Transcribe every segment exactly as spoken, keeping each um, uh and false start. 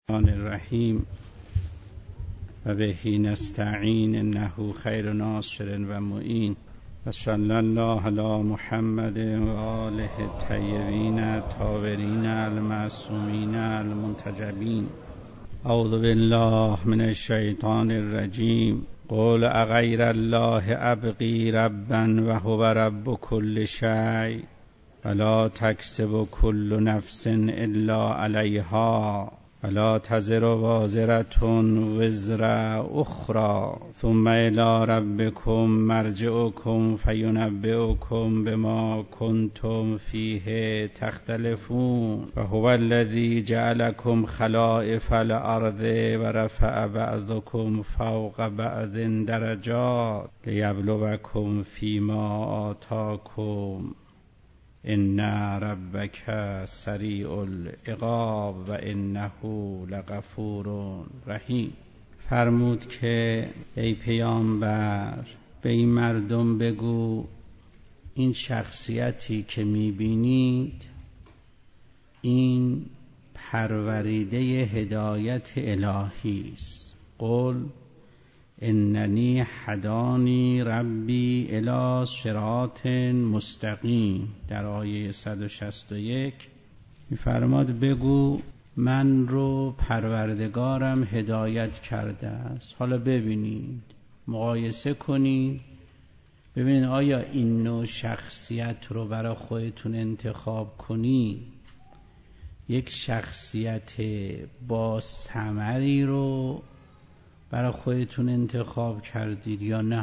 الرحمن الرحیم و بهی نستعین انه خیر ناصر و معین و صلی الله علی محمد و آله الطیبین الطاهرین المعصومین المنتجبین. اعوذ بالله من الشیطان الرجیم. قل اغیر الله ابغی ربا و هو رب کل شیء ولا تکسب کل نفس الا علیها ولا تزر وازرة وزر اخرى ثم الی ربکم مرجعکم فینبئکم بما کنتم فیه تختلفون و هو الذی جعلکم خلائف الارض و رفع بعضکم فوق بعض درجات لیبلوکم فیما آتاکم ان ربک سریع العقاب و انه لغفور رحیم. فرمود که ای پیامبر به این مردم بگو این شخصیتی که میبینید این پروریده هدایت الهی است. قل اننی هدانی ربی الی صراط مستقیم. در آیه صد و شصت و یک می‌فرماد بگو من رو پروردگارم هدایت کرده است. حالا ببینید، مقایسه کنید، ببینید آیا این نوع شخصیت رو برای خودتون انتخاب کنید، یک شخصیت با ثمری رو برای خودتون انتخاب کردید یا نه؟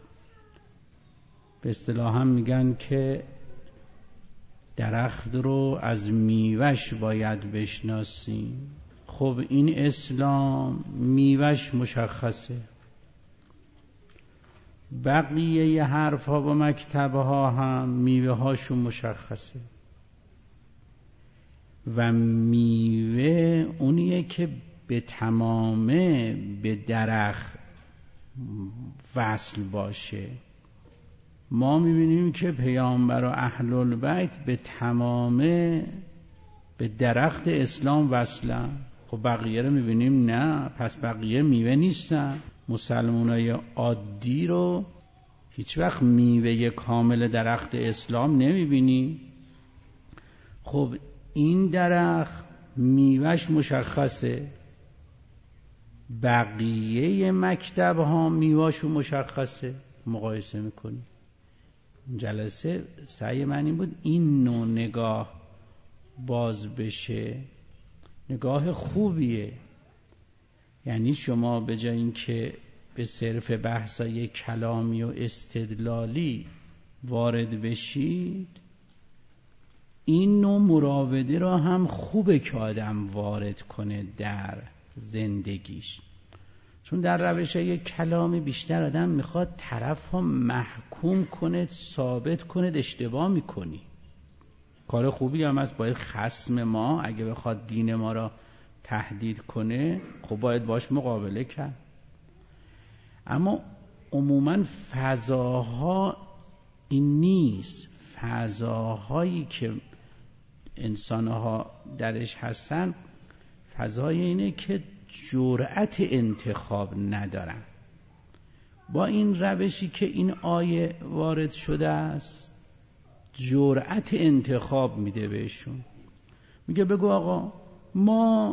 به اصطلاح هم میگن که درخت رو از میوه‌اش باید بشناسیم. خب این اسلام میوه‌اش مشخصه، بقیه حرف ها و مکتب ها هم میوه هاشون مشخصه و میوه اونیه که به تمامه به درخت وصل باشه. ما میبینیم که پیامبر و اهل البیت به تمامه به درخت اسلام وصلن. خب بقیه رو میبینیم نه، پس بقیه میوه نیستن. مسلمانای عادی رو هیچ وقت میوه کامل درخت اسلام نمیبینیم. خب این درخت میوهش مشخصه، بقیه مکتب ها میوهاشو مشخصه. مقایسه میکنی. جلسه سعی من این بود این نوع نگاه باز بشه. نگاه خوبیه، یعنی شما به جای اینکه به صرف بحثای کلامی و استدلالی وارد بشید، این نوع مراوده را هم خوبه که آدم وارد کنه در زندگیش. چون در روش یک کلامی بیشتر آدم میخواد طرف ها محکوم کنه، ثابت کنه اشتباه میکنی. کار خوبی هم است. باید خصم ما اگه بخواد دین ما را تهدید کنه، خب باید باش مقابله کرد. اما عموما فضاها این نیست. فضاهایی که انسانها درش هستن فضای اینه که جرأت انتخاب ندارن. با این روشی که این آیه وارد شده است جرأت انتخاب میده بهشون. میگه بگو آقا ما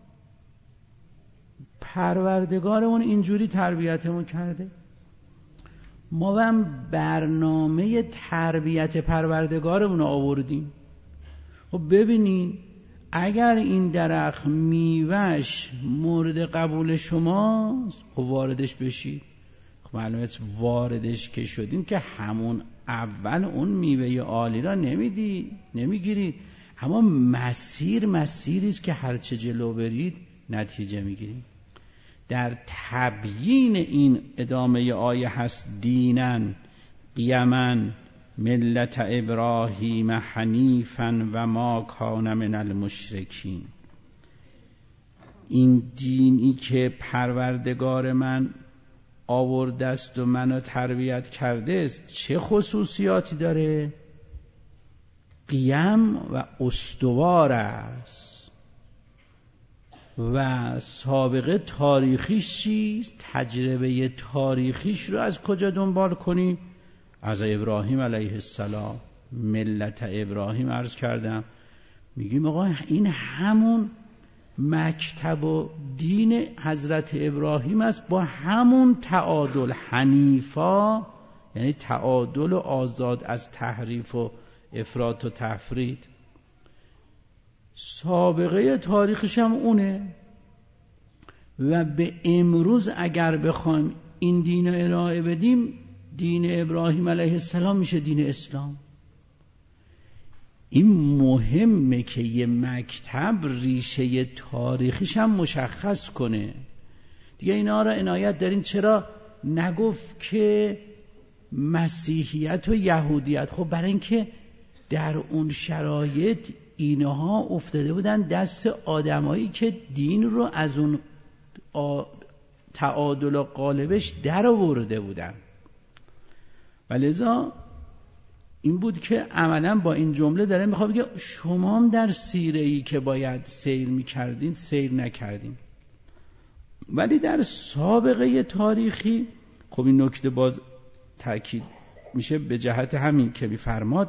پروردگارمون اینجوری تربیتمون کرده، ما هم برنامه تربیت پروردگارمون آوردیم. خب ببینین اگر این درخت میوهش مورد قبول شماست خب واردش بشید. خب معلومه واردش که شدیم که همون اول اون میوه عالی را نمیدید، نمیگیرید، اما مسیر مسیری است که هرچه جلو برید نتیجه میگیرید. در تبیین این ادامه آیه هست دینن قیما ملت ابراهیم حنیفا و ما کان من المشرکین. این دینی که پروردگار من آورده است و منو تربیت کرده است چه خصوصیاتی داره؟ قیم و استوار است. و سابقه تاریخیش چیست؟ تجربه تاریخیش رو از کجا دنبال کنیم؟ از ابراهیم علیه السلام، ملت ابراهیم عرض کردم. میگیم آقا این همون مکتب و دین حضرت ابراهیم است، با همون تعادل حنیفا، یعنی تعادل و آزاد از تحریف و افراط و تفرید. سابقه تاریخش هم اونه و به امروز اگر بخوایم این دین رو ارائه بدیم، دین ابراهیم علیه السلام میشه دین اسلام. این مهمه که یه مکتب ریشه تاریخیش هم مشخص کنه دیگه. اینا را عنایت دارین. چرا نگفت که مسیحیت و یهودیت؟ خب برای اینکه در اون شرایط اینها افتاده بودن دست آدمایی که دین رو از اون تعادل و قالبش در آورده بودن. ولذا این بود که عملا با این جمله داره میخواد بگه شما هم در سیره‌ای که باید سیر میکردین سیر نکردین. ولی در سابقه تاریخی خب این نکته باز تأکید میشه به جهت همین که میفرماد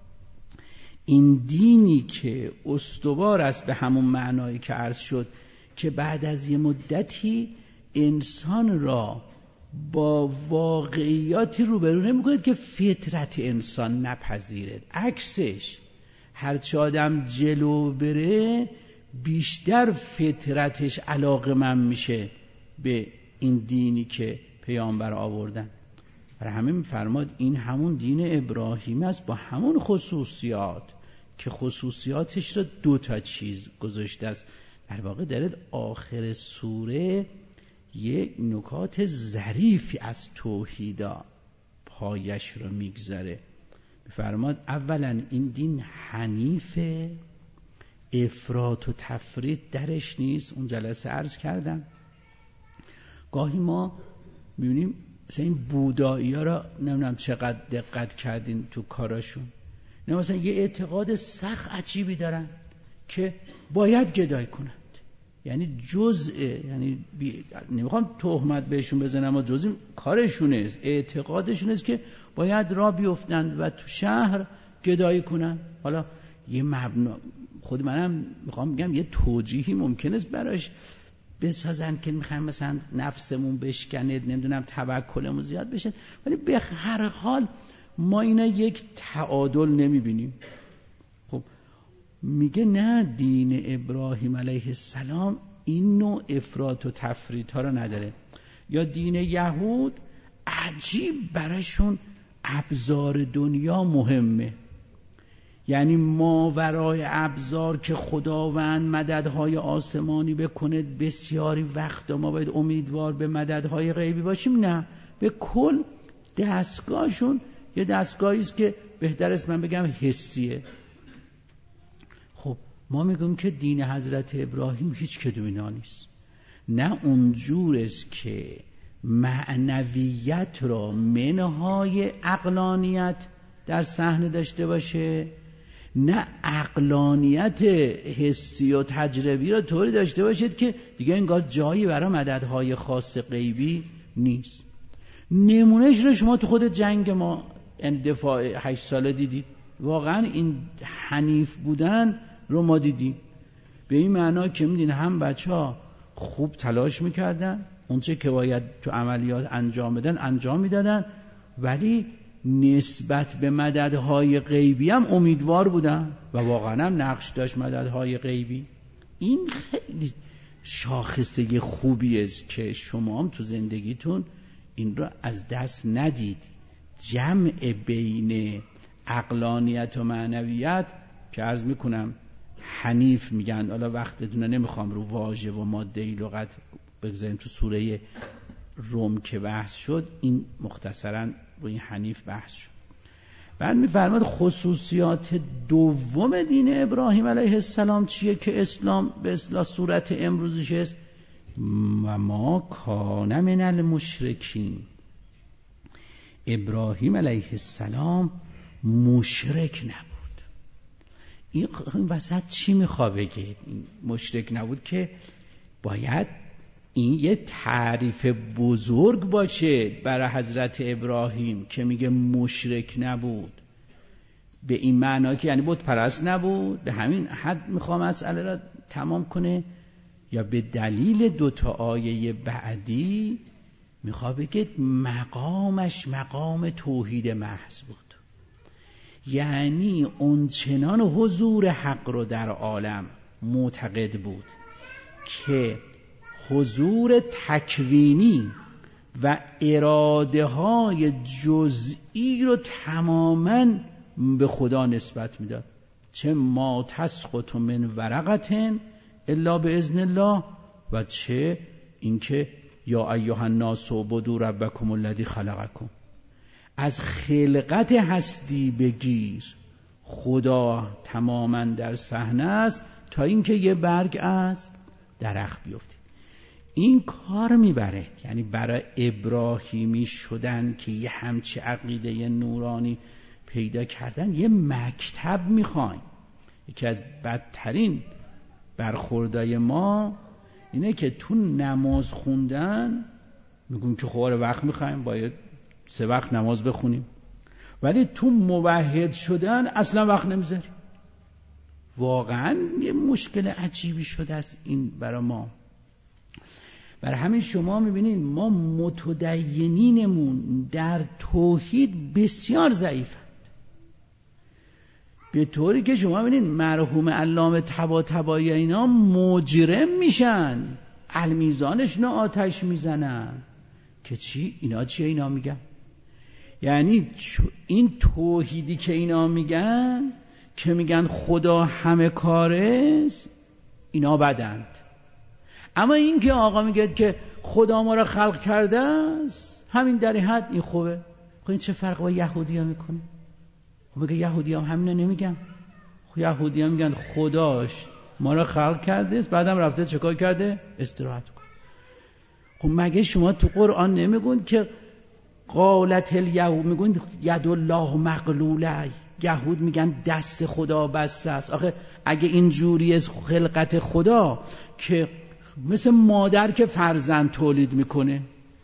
این دینی که استوار است به همون معنایی که عرض شد، که بعد از یه مدتی انسان را با واقعیاتی روبرو نمی‌کند که فطرت انسان نپذیرد. عکسش هرچه آدم جلو بره بیشتر فطرتش علاقه‌مند میشه به این دینی که پیامبر آوردن. برای همین می‌فرماد این همون دین ابراهیم است با همون خصوصیات، که خصوصیاتش را دو تا چیز گذاشته است. در واقع دارد آخر سوره یک نکات ظریفی از توحیدا پایش رو میگذاره. میفرماد اولا این دین حنیفه، افراط و تفرید درش نیست. اون جلسه عرض کردم گاهی ما میبینیم مثلا این بودایی ها را نمیدونم چقدر دقت کردین تو کاراشون، نه مثلا یه اعتقاد سخت عجیبی دارن که باید گدای کنند، یعنی جزء، یعنی بی... نمیخوام تهمت بهشون بزنم اما جزء کارشونه است، اعتقادشون است که باید راه بیفتند و تو شهر گدایی کنند. حالا یه مبنا، خود منم میخوام بگم یه توجیهی ممکن است براش بسازن که میخوایم مثلا نفسمون بشکنه، نمیدونم توکلمون زیاد بشه، ولی به هر حال ما اینا یک تعادل نمیبینیم. خب میگه نه، دین ابراهیم علیه السلام این نوع افراط و تفریط ها رو نداره. یا دین یهود عجیب براشون ابزار دنیا مهمه، یعنی ماورای ابزار که خداوند مددهای آسمانی بکنه بسیاری وقت ما باید امیدوار به مددهای غیبی باشیم. نه، به کل دستگاهشون یه دستگاهی است که بهتر است من بگم حسیه. خب ما میگیم که دین حضرت ابراهیم هیچ کدوم اینا نیست. نه اونجور است که معنویت را منهای عقلانیت در صحنه داشته باشه، نه عقلانیت حسی و تجربی را طوری داشته باشید که دیگه انگار جایی برای مددهای خاص غیبی نیست. نمونهش رو شما تو خود جنگ ما دفاع هشت ساله دیدید. واقعا این حنیف بودن رو ما دیدیم، به این معنا که میدین هم بچه ها خوب تلاش میکردن، اونچه که باید تو عملیات انجام بدن انجام میدادن، ولی نسبت به مددهای غیبی هم امیدوار بودن و واقعا هم نقش داشت مددهای غیبی. این خیلی شاخصه خوبی است که شما هم تو زندگیتون این رو از دست ندید. جمع بین عقلانیت و معنویت که عرض میکنم حنیف میگن، حالا وقتتون نمیخوام رو واژه و ماده لغت بگذاریم، تو سوره روم که بحث شد این مختصراً روی این حنیف بحث شد. بعد میفرماد خصوصیات دوم دین ابراهیم علیه السلام چیه که اسلام به اصطلاح صورت امروزش است؟ و ما کان من المشرکین. ابراهیم علیه السلام مشرک نبود. این وسط چی میخواد بگه؟ مشرک نبود که باید این یه تعریف بزرگ باشه برای حضرت ابراهیم که میگه مشرک نبود، به این معنا که یعنی بت پرست نبود. به همین حد میخوام مسئله را تمام کنه، یا به دلیل دوتا آیه بعدی میخواد بگه مقامش مقام توحید محض بود، یعنی اونچنان حضور حق رو در عالم معتقد بود که حضور تکوینی و اراده های جزئی رو تماماً به خدا نسبت میداد. چه ما تسقط من ورقة الا باذن الله، و چه اینکه یا ایها الناس اعبدوا ربکم الذی خلقکم. از خلقت هستی بگیر خدا تماماً در صحنه است تا اینکه یه برگ از درخت بیفته. این کار میبره، یعنی برای ابراهیمی شدن که یه همچه عقیده نورانی پیدا کردن یه مکتب میخوایم. یکی از بدترین برخوردای ما اینه که تو نماز خوندن میگون که خوار وقت میخوایم باید سه وقت نماز بخونیم، ولی تو موحد شدن اصلا وقت نمیذاریم. واقعا یه مشکل عجیبی شده است این برای ما. برای همین شما میبینید ما متدینینمون در توحید بسیار ضعیفند، به طوری که شما ببینید مرحوم علامه طباطبایی اینا مجرم میشن، المیزانشون آتش میزنن که چی؟ اینا چیه اینا میگن؟ یعنی این توحیدی که اینا میگن که میگن خدا همه کارست، اینا بدند. اما این که آقا میگه که خدا ما را خلق کرده است، همین در این حد این خوبه. خب این چه فرق با یهودی ها میکنه؟ خب بگه یهودی هم همینو نمیگن. خب یهودی هم میگن خداش ما را خلق کرده است، بعدم رفته چکار کرده؟ استراحت کن. خب مگه شما تو قرآن نمیگون که قالت الیهود، میگون ید الله مغلوله، یهود میگن دست خدا بسته است. آخه اگه اینجوری از خلقت خدا که مثل مادر که فرزند تولید میکنه،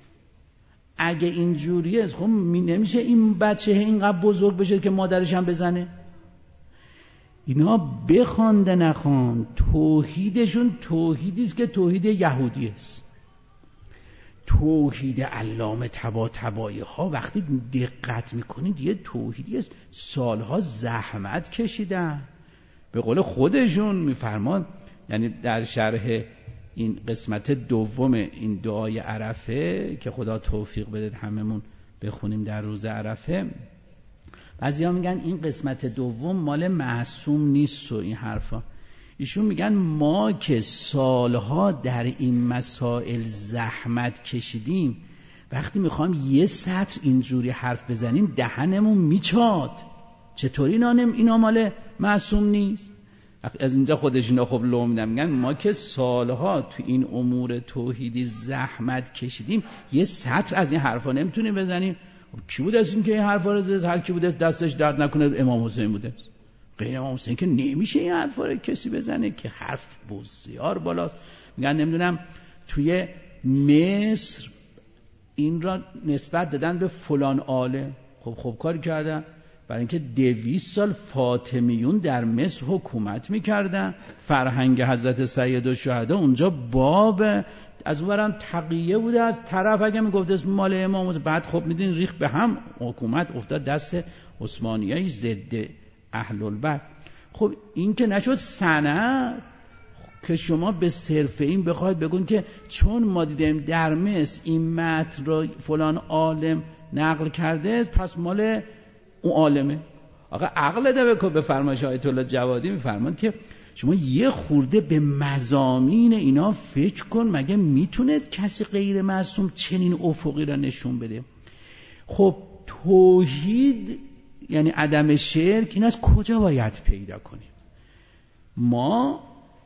اگه اینجوری است خب نمیشه این بچه اینقدر بزرگ بشه که مادرش هم بزنه. اینا بخوانده نخوان توحیدشون توحیدی است که توحید یهودی است. توحید علامه طباطبایی ها وقتی دقت میکنید یه توحیدی است سالها زحمت کشیدن. به قول خودشون میفرمان، یعنی در شرح این قسمت دوم این دعای عرفه که خدا توفیق بده هممون بخونیم در روز عرفه، بعضیا میگن این قسمت دوم مال معصوم نیست و این حرفا. ایشون میگن ما که سالها در این مسائل زحمت کشیدیم، وقتی میخوام یه سطر اینجوری حرف بزنیم دهنمون میچاد. چطوری اینا اینا مال معصوم نیست؟ از اینجا خودش اینا خب لو میدن، میگن ما که سالها تو این امور توحیدی زحمت کشیدیم یه سطر از این حرفا نمیتونیم بزنیم. کی بود از این که این حرفا رو زد؟ هر کی بود دستش درد نکنه امام حسین بوده. غیر امام حسین که نمیشه این حرفا رو کسی بزنه که حرف بسیار بالاست. میگن نمیدونم توی مصر این را نسبت دادن به فلان عالم. خب خب کاری کردن، برای اینکه دویست سال فاطمیون در مصر حکومت میکردن، فرهنگ حضرت سیدالشهدا اونجا باب، از اونورم تقیه بوده، از طرف اگه میگفت اسم مال امام حسین، بعد خب میدین ریخ به هم، حکومت افتاد دست عثمانیای ضد اهل البیت. خب این که نشد سند که شما به صرف این بخواید بگون که چون ما دیدیم در مصر این متن را فلان عالم نقل کرده است پس مال اون عالمه. آقا عقل ده بکن. به فرمایش آیت الله جوادی میفرماد که شما یه خورده به مضامین اینا فکر کن، مگه میتونه کسی غیر معصوم چنین افقی را نشون بده؟ خب توحید یعنی عدم شرک، این از کجا باید پیدا کنیم؟ ما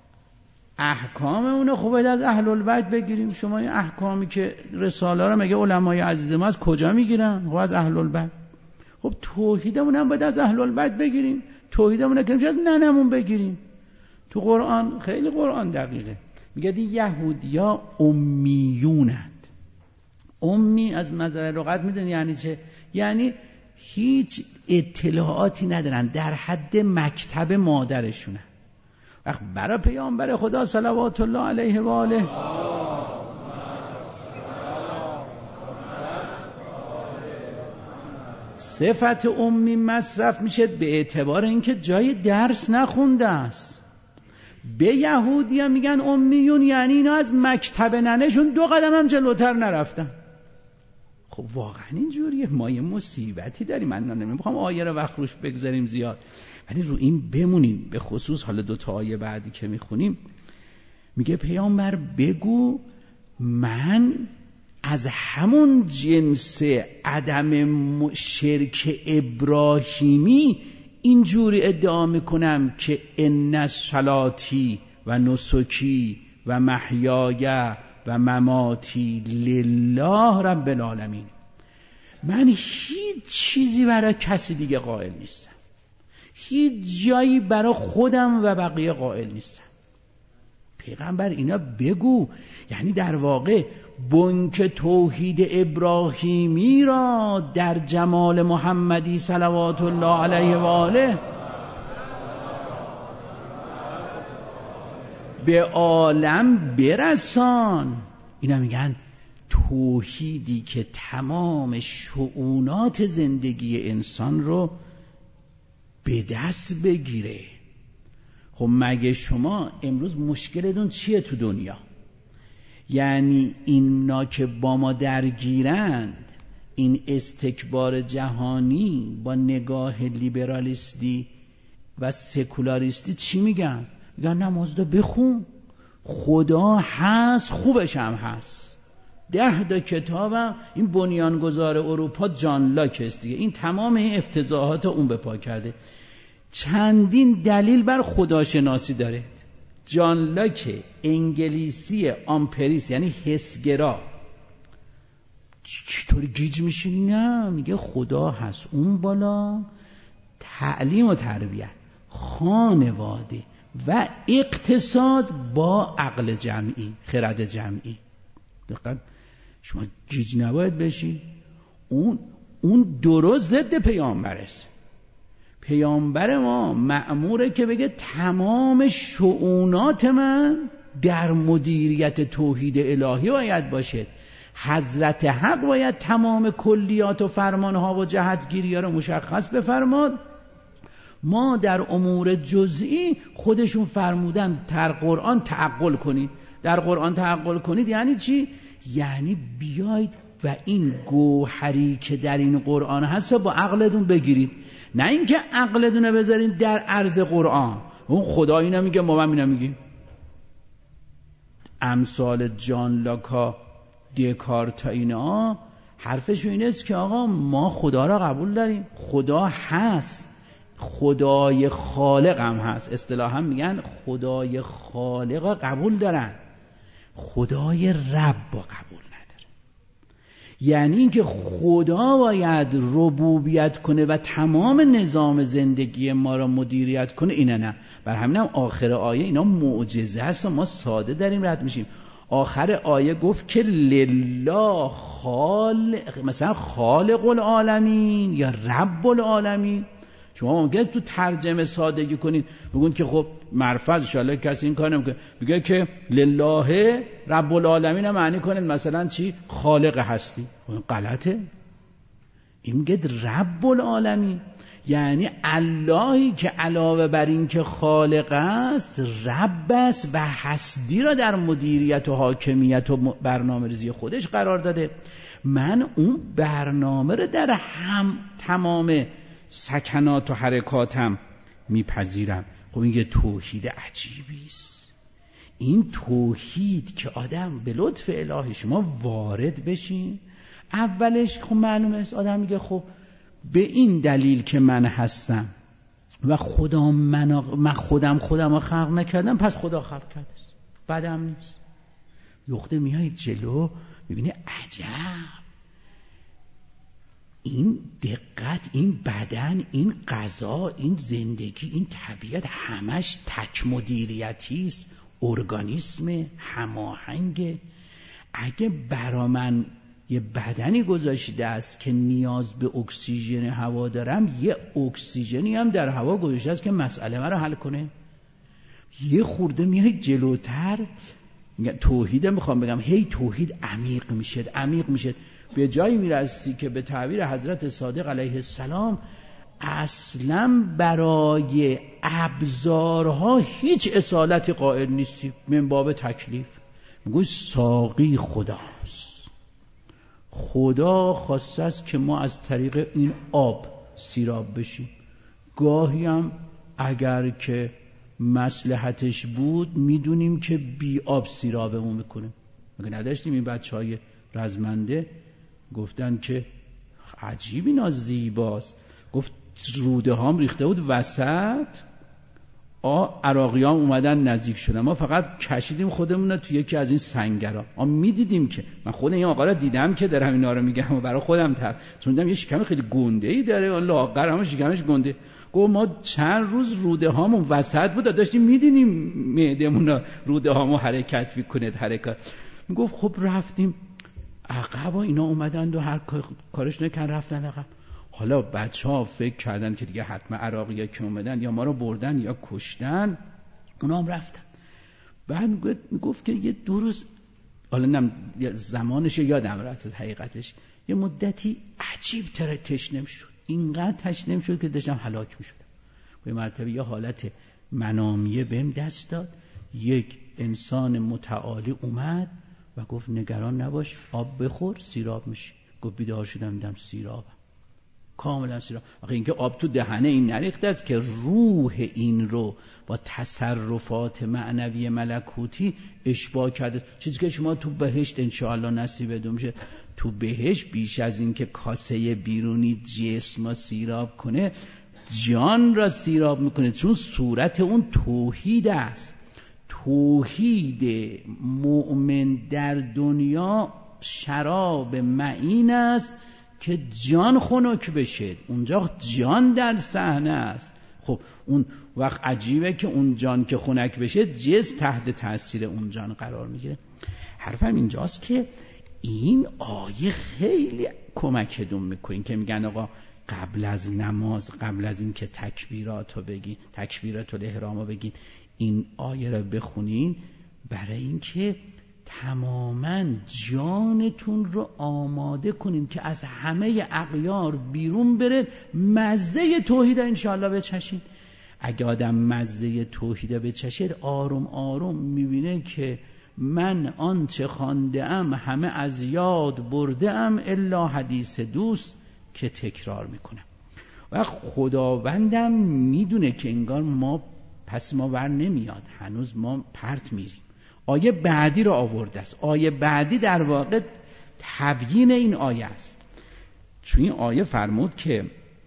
احکام اونو خب باید از اهل البیت بگیریم. شما این احکامی که رساله را مگه علمای عزیز ما از کجا میگیرن؟ خب از اهل البیت. خب توحیدمون هم باید از اهل البیت بگیریم، توحیدمون هم که از ننمون بگیریم. تو قرآن خیلی قرآن دقیقه، میگه دی یهودیا امیونند. امی از نظر لغت میدونی یعنی چه؟ یعنی هیچ اطلاعاتی ندارن، در حد مکتب مادرشونن. وقت برای پیامبر خدا صلوات الله علیه و آله صفت امی مصرف میشه به اعتبار اینکه جای درس نخونده است. به یهودی هم میگن امیون، یعنی اینا از مکتب ننهشون دو قدم هم جلوتر نرفتن. خب واقعا اینجوریه. ما یه مصیبتی داریم. من نمیخوام آیه رو وقت روش بگذاریم زیاد، ولی رو این بمونیم. به خصوص حالا دو تا آیه بعدی که میخونیم میگه پیامبر بگو من از همون جنس عدم شرک ابراهیمی اینجوری ادعا میکنم که ان صلاتی و نسکی و محیای و مماتی لله رب العالمین. من هیچ چیزی برای کسی دیگه قائل نیستم، هیچ جایی برای خودم و بقیه قائل نیستم. پیغمبر اینا بگو، یعنی در واقع بنک توحید ابراهیمی را در جمال محمدی صلوات الله علیه و آله به عالم برسان. اینا میگن توحیدی که تمام شؤونات زندگی انسان رو به دست بگیره. خب مگه شما امروز مشکلتون چیه تو دنیا؟ یعنی اینا که با ما درگیرند، این استکبار جهانی با نگاه لیبرالیستی و سکولاریستی چی میگن؟ میگن نماز رو بخون، خدا هست، خوبش هم هست. ده تا کتابم این بنیانگذار اروپا جان لاک است دیگه، این تمام این افتضاحات اون به پا کرده. چندین دلیل بر خداشناسی داره. جان لاک انگلیسی آمپریس یعنی حسگرا چطور گیج میشه؟ نه، میگه خدا هست اون بالا، تعلیم و تربیت، خانواده و اقتصاد با عقل جمعی، خرد جمعی. دقیقا شما گیج نباید بشی. اون اون درست ضد پیامبر است. پیامبر ما مأموره که بگه تمام شؤونات من در مدیریت توحید الهی باید باشه. حضرت حق باید تمام کلیات و فرمانها و جهتگیری‌ها رو مشخص بفرماد. ما در امور جزئی خودشون فرمودن در قرآن تعقل کنید. در قرآن تعقل کنید یعنی چی؟ یعنی بیاید و این گوهری که در این قرآن هست با عقلتون بگیرید، نه اینکه عقلتون رو بذارید در عرض قرآن. اون خدا اینا میگه، ما هم اینا میگیم. امثال جان لاکا، دکارت اینا حرفشون این است که آقا ما خدا را قبول داریم، خدا هست، خدای خالق هم هست. اصطلاحا میگن خدای خالق قبول دارن، خدای رب قبول نداره. یعنی اینکه خدا باید ربوبیت کنه و تمام نظام زندگی ما را مدیریت کنه، اینه نه. بر همین هم آخر آیه اینا معجزه است و ما ساده داریم رد میشیم. آخر آیه گفت که لله خالق، مثلا خالق العالمین یا رب العالمین. شما ممکنه تو ترجمه سادگی کنید بگون که خب مرفوع ان شاءالله کسی این کار نمیکنه، بگه که لله رب العالمین هم معنی کنید مثلا چی؟ خالق هستی. غلطه. این میگه رب العالمین، یعنی اللهی که علاوه بر این که خالق است رب است و هستی را در مدیریت و حاکمیت و برنامه ریزی خودش قرار داده. من اون برنامه رو در هم تمام سکنات و حرکاتم میپذیرم. خب این یه توحید عجیبی است. این توحید که آدم به لطف الهی شما وارد بشین، اولش خب معلومه است آدم میگه خب به این دلیل که من هستم و خدا من, من خودم خودم رو خلق نکردم، پس خدا خلق کرده است، بدم نیست. یخته میای جلو میبینی عجب، این دقت، این بدن، این غذا، این زندگی، این طبیعت همش تک مدیریتی است. ارگانیسم هماهنگ. اگه برا من یه بدنی گذاشته است که نیاز به اکسیژن هوا دارم، یه اکسیژنی هم در هوا گذاشته است که مسئله من رو حل کنه. یه خورده میای جلوتر، توحید میخوام بگم، هی توحید عمیق میشه عمیق میشه به جایی میرسی که به تعبیر حضرت صادق علیه السلام اصلا برای ابزارها هیچ اصالتی قائل نیستی، من باب تکلیف. میگوی ساقی خداست، خدا خواسته است که ما از طریق این آب سیراب بشیم. گاهی هم اگر که مصلحتش بود میدونیم که بی آب سیرابمون میکنه. مگه نداشتیم این بچه های رزمنده گفتن که عجیب اینا زیباست، گفت روده هام ریخته بود وسط، آ عراقی هم اومدن نزدیک شدن، ما فقط کشیدیم خودمون تو یکی از این سنگرها. ما میدیدیم که من خود این آقا را دیدم که دارم اینا رو میگم و برای خودم تر، چون دیدم یه شکم خیلی گنده ای داره، لاغر هم شکمش گنده. گفت ما چند روز روده هامون وسط بود، داشتیم میدیدیم معدمون روده هامو حرکت میکنه حرکت. میگفت خب رفتیم عقب و اینا اومدن و هر کارش نکن رفتن عقب. حالا بچه ها فکر کردن که دیگه حتما عراقی ها که اومدن یا ما رو بردن یا کشتن، اونا هم رفتن. بعد گفت که یه دو روز، حالا نم زمانش یادم رفت حقیقتش، یه مدتی عجیب تر تشنه شد، اینقدر تشنه شد که داشتم هلاک می شدم. یه مرتبه یه حالت منامیه بهم دست داد، یک انسان متعالی اومد و گفت نگران نباش، آب بخور سیراب میشی. گفت بیدار شدم دیدم سیرابم، کاملا سیراب. آخه اینکه آب تو دهنه این نریخته است که روح این رو با تصرفات معنوی ملکوتی اشباع کرده. چیزی که شما تو بهشت انشاءالله نصیبتون میشه، تو بهشت بیش از این که کاسه بیرونی جسم را سیراب کنه، جان را سیراب میکنه، چون صورت اون توحید است. توحید مؤمن در دنیا شراب معین است که جان خنک بشه، اونجا جان در صحنه است. خب اون وقت عجیبه که اون جان که خنک بشه جسم تحت تاثیر اون جان قرار میگیره. حرفم اینجاست که این آیه خیلی کمکتون میکنین که میگن آقا قبل از نماز، قبل از این که تکبیرات رو بگین، تکبیرات الاحرام رو بگین، این آیه رو بخونین برای این که تماما جانتون رو آماده کنین که از همه اغیار بیرون بره، مزه توحید انشاءالله بچشین. اگه آدم مزه توحید بچشید، آروم آروم میبینه که من آنچه خوانده ام همه از یاد برده ام الا حدیث دوست که تکرار میکنم. و خداوندم میدونه که انگار ما پس ما ور نمیاد، هنوز ما پرت میریم. آیه بعدی رو آورده است. آیه بعدی در واقع تبیین این آیه است. چون این آیه فرمود که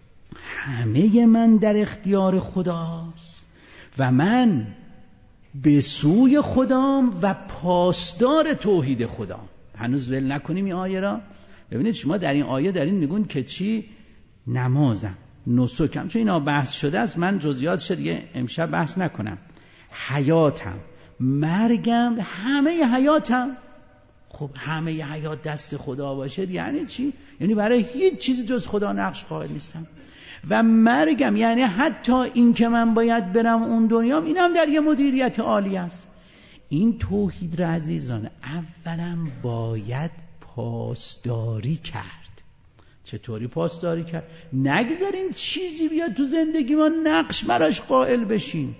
همه من در اختیار خداست و من به سوی خدام و پاسدار توحید خدام. هنوز ول نکنیم این آیه را. ببینید شما در این آیه دارین میگون که چی؟ نمازم، نسکم، چون اینا بحث شده است، من جزئیاتش دیگه امشب بحث نکنم. حیاتم، مرگم، همه حیاتم. خب همه حیات دست خدا باشه یعنی چی؟ یعنی برای هیچ چیزی جز خدا نقش قائل نیستم. و مرگم یعنی حتی این که من باید برم اون دنیام، اینم در یه مدیریت عالی است. این توحید را عزیزان اولا باید پاسداری کرد. چطوری پاسداری کرد؟ نگذارین چیزی بیاد تو زندگی ما نقش براش قائل بشین.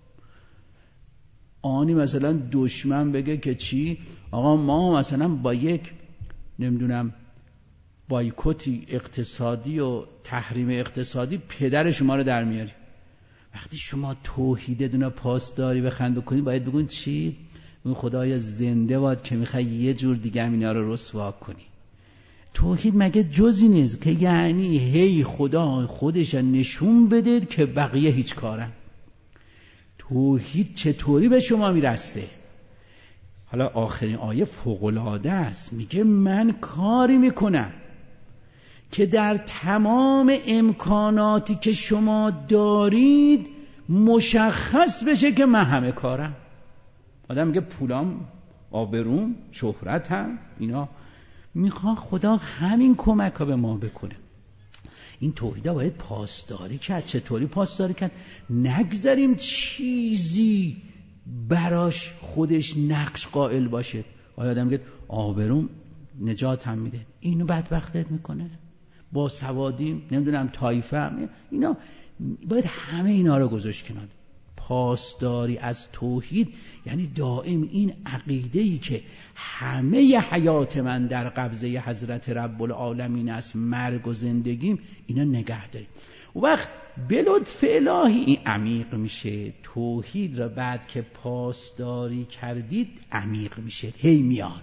آنی مثلا دشمن بگه که چی؟ آقا ما مثلا با یک نمیدونم بایکوتی اقتصادی و تحریم اقتصادی پدر شما رو در میاریم. وقتی شما توحید دونه پاسداری بخند بکنید باید بگون چی؟ اون خدای زنده باد که میخوای یه جور دیگه هم اینا رو رسوا کنی. توحید مگه جزی نیست که یعنی هی خدا خودش نشون بده که بقیه هیچ کارن. توحید چطوری به شما میرسه؟ حالا آخرین آیه فوق‌العاده است، میگه من کاری میکنم که در تمام امکاناتی که شما دارید مشخص بشه که من همه کارم. آدم میگه پولام، آبروم، شهرتم، اینا میخواد خدا همین کمک ها به ما بکنه. این توحیدا باید پاسداری کرد. چطوری پاسداری کرد؟ نگذاریم چیزی براش خودش نقش قائل باشه. آیا آدم میگه آبروم نجاتم میده، اینو بدبختت میکنه؟ با سوادیم، نمیدونم طایفه، اینا باید همه اینا رو گذاشت کنار. پاسداری از توحید یعنی دائم این عقیده‌ای که همه حیات من در قبضه حضرت رب العالمین است، مرگ و زندگیم، اینا نگه داریم. و وقت به لطف الهی این عمیق میشه. توحید را بعد که پاسداری کردید عمیق میشه، هی میاد.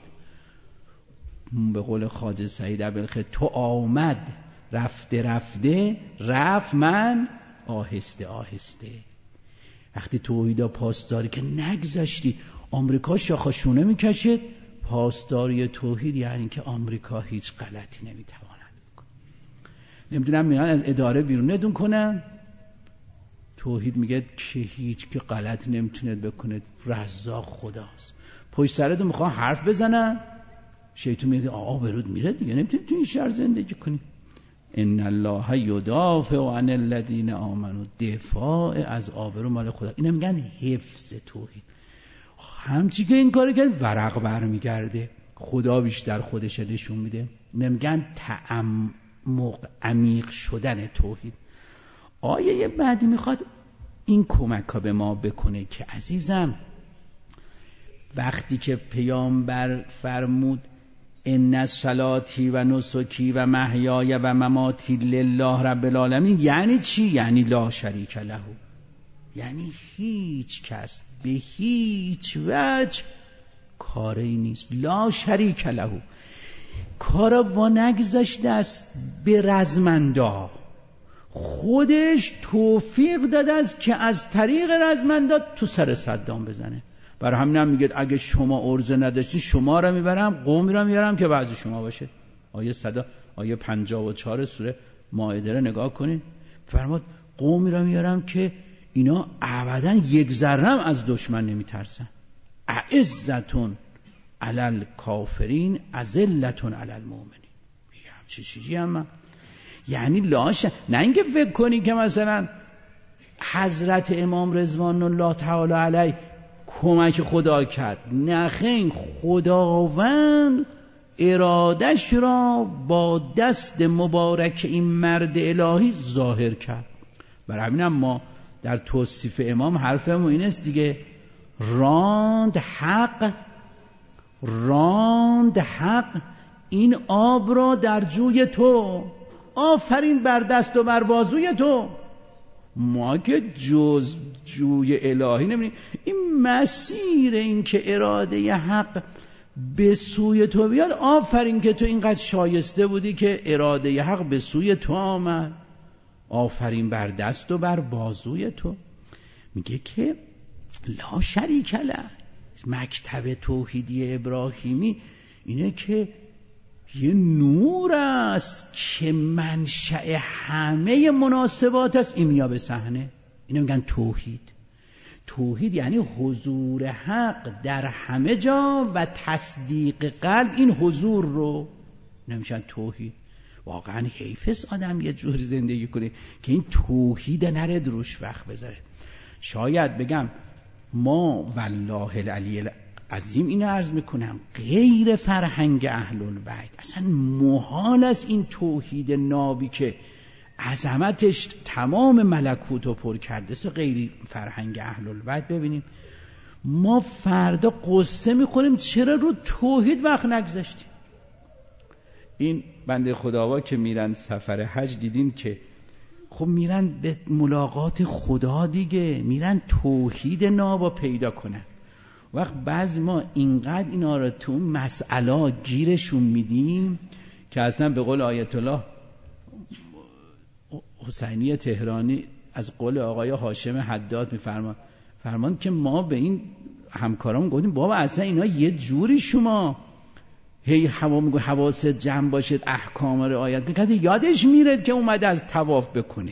به قول خواجه سعید ابوالخیر، تو آمد رفته رفته رفت من آهسته آهسته. وقتی توحیدا پاسداری که نگذاشتی آمریکا شاخشونه میکشید، پاسداری توحید یعنی که آمریکا هیچ غلطی نمیتواند بکنه. نمیدونم میگن از اداره بیرونتون کنن، توحید میگه که هیچ که غلط نمیتونه بکنه، رزاق خداست. پشت سرتون میخوان حرف بزنن، شیطان میگه آقا برود میره دیگه، نمیتونی تو این شهر زندگی کنی. ان الله یدافع عن الذین آمنوا، دفاع از آبرو مال خدا. اینا میگن حفظ توحید. همچی که این کار کرد ورق برمیگرده، خدا بیشتر خودش نشون میده. میگن تعمق، عمیق شدن توحید. آیه بعدی میخواد این کمک ها به ما بکنه که عزیزم، وقتی که پیامبر فرمود ان صلاتی و نسکی و محیای و مماتی لله رب العالمین، یعنی چی؟ یعنی لا شریک له، یعنی هیچ کس به هیچ وجه کاری نیست. لا شریک له، کارا و نگذاشته است به رزمندا، خودش توفیق داده است که از طریق رزمندا تو سر صدام بزنه. برای همین هم میگه اگه شما ارزه نداشتین شما را میبرم، قومی را میبرم که بعضی شما باشه. آیه صدا آیه پنجاه و چهار سوره مائده را نگاه کنین، فرمود قومی را میبرم که اینا ابدا یک ذره از دشمن نمیترسن. اعزتون علی الکافرین اذلتون علی المؤمنین. میگم چه چیزی هم، یعنی لاش نه اینکه فکر کنی که مثلا حضرت امام رضوان الله تعالی علیه کمک خدا کرد. نه خیر، خداوند ارادش را با دست مبارک این مرد الهی ظاهر کرد. برای همین ما در توصیف امام حرفمون این است دیگه، راند حق، راند حق این آب را در جوی تو، آفرین بر دست و بر بازوی تو. ما که جز جوی الهی نمی‌بینیم. این مسیر، این که اراده حق به سوی تو بیاد، آفرین که تو اینقدر شایسته بودی که اراده حق به سوی تو آمد، آفرین بر دست و بر بازوی تو. میگه که لا شریک له. مکتب توحیدی ابراهیمی اینه که یه نور است که منشأ همه مناسبات است، این میاد به صحنه. اینو میگن توحید. توحید یعنی حضور حق در همه جا و تصدیق قلب این حضور رو نمیشن توحید. واقعا حیفست آدم یه جور زندگی کنه که این توحید نرد روش وقت بذاره. شاید بگم ما والله العلی عظیم اینو عرض میکنم، غیر فرهنگ اهل البیت اصلا محال است این توحید نابی که عظمتش تمام ملکوت رو پر کرده است غیر فرهنگ اهل البیت. ببینیم ما فردا قصه میخوریم چرا رو توحید وقت نگذاشتیم. این بنده خداوا که میرن سفر حج دیدین که خب میرن به ملاقات خدا دیگه، میرن توحید نابا پیدا کنن. وقت بعضی ما اینقدر اینا رو تو مسئله گیرشون میدیم که اصلا به قول آیت الله حسینی تهرانی از قول آقای هاشم حداد میفرمان فرمان که ما به این همکارام گفتیم بابا اصلا اینا یه جوری شما هی هوا میگه حواست جمع باشید، احکام رعایت کنید، یادش میره که اومده از طواف بکنه.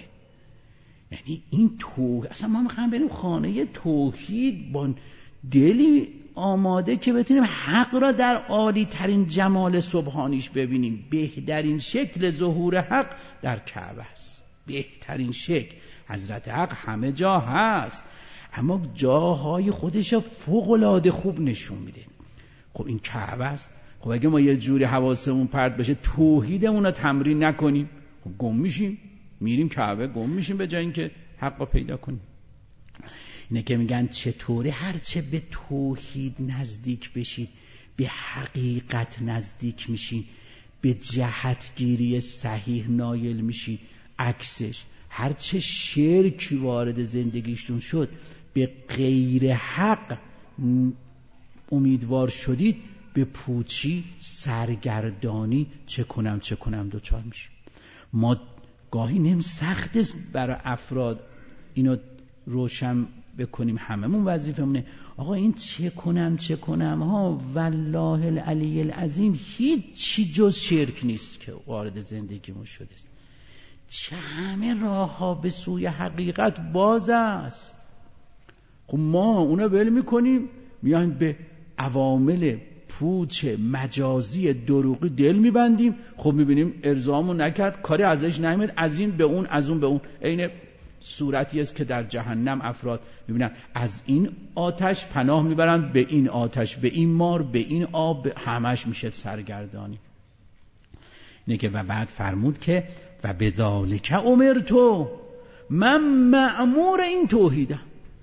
یعنی این تو اصلا ما میخوایم بریم خانه توحید با دلی آماده که بتونیم حق را در عالی ترین جمال سبحانیش ببینیم. بهترین شکل ظهور حق در کعبه است، بهترین شکل. حضرت حق همه جا هست، اما جاهای خودش فوق‌العاده خوب نشون میده. خب این کعبه است. خب اگه ما یه جوری حواسمون پرت بشه توحیدمون رو تمرین نکنیم، خب گم میشیم، میریم کعبه گم میشیم به جای اینکه حق رو پیدا کنیم. اینه که میگن چطوره هرچه به توحید نزدیک بشید به حقیقت نزدیک میشید، به جهتگیری صحیح نایل میشید. عکسش هرچه شرک وارد زندگیشتون شد به غیر حق امیدوار شدید، به پوچی سرگردانی چه کنم چه کنم دوچار میشیم. ما گاهی نیم سخت است برای افراد اینو روشن بکنیم، هممون وظیفمونه. آقا این چه کنم چه کنم ها والله العلی العظیم هیچ چی جز شرک نیست که وارد زندگیمون شده است. چه همه راه ها به سوی حقیقت باز است. خب ما اونا ول میکنیم، میایم به عوامل پوچ مجازی دروغی دل میبندیم. خب میبینیم ارضامو نکرد، کاری ازش نمیاد، از این به اون از اون به اون. عین صورتی است که در جهنم افراد میبینن از این آتش پناه میبرن به این آتش، به این مار، به این آب، همش میشه سرگردانی. اینه که و بعد فرمود که و بذالک امرتو، من مأمور این توحیدم.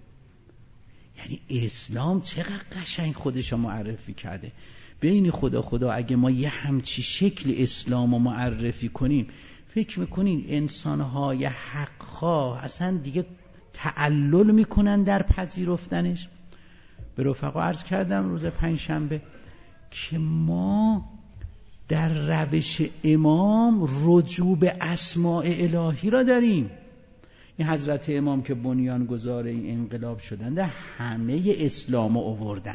یعنی اسلام چقدر قشنگ خودشو معرفی کرده. بین خدا خدا اگه ما یه همچی شکل اسلام رو معرفی کنیم، فکر میکنین انسانهای حق‌خواه اصلا دیگه تعلل میکنن در پذیرفتنش؟ به رفقا عرض کردم روز پنجشنبه که ما در روش امام رجوع به اسماء الهی را داریم. این حضرت امام که بنیانگذار این انقلاب شدند، همه اسلام رو آوردن،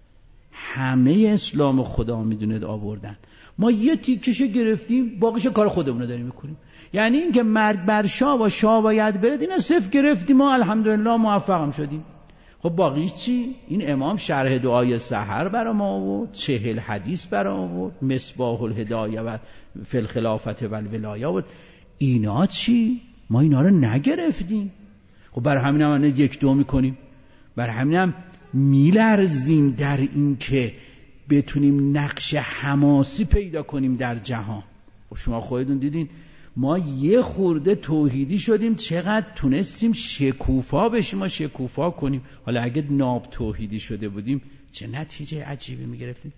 همه اسلام خدا میدونه آوردن. ما یه تیکشه گرفتیم، باقیش کار خودمون رو داریم میکنیم. یعنی این که مرگ بر شاه و شاه باید برد، اینا صفر گرفتیم، ما الحمدلله موفقم شدیم. خب باقیش چی؟ این امام شرح دعای سحر برای ما آورد، چهل حدیث برای ما آورد، مصباح الهدایه و فی الخلافت و الولایه آورد. اینا چی؟ ما اینا رو نگرفتیم. خب برای همین هم یک دو میکنیم، برای همین هم میلرزیم در این که بتونیم نقش حماسی پیدا کنیم در جهان. و شما خودتون دیدین ما یه خورده توحیدی شدیم، چقدر تونستیم شکوفا بشیم و شکوفا کنیم. حالا اگه ناب توحیدی شده بودیم چه نتیجه عجیبی میگرفتیم.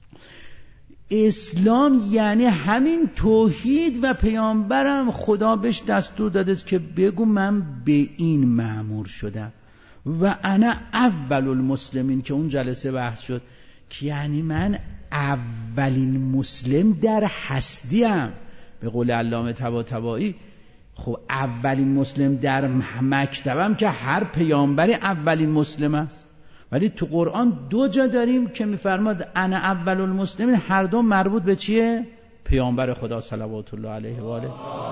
اسلام یعنی همین توحید و پیامبرم خدا بهش دستور داده که بگو من به این مأمور شدم و انا اول المسلمین، که اون جلسه بحث شد که یعنی من اولین مسلم در هستیم. به قول علامه طباطبایی خب اولین مسلم در مکتبم که هر پیامبری اولین مسلم است، ولی تو قرآن دو جا داریم که میفرماد انا اول المسلمین، هر دو مربوط به چیه؟ پیامبر خدا صلوات الله علیه و آله.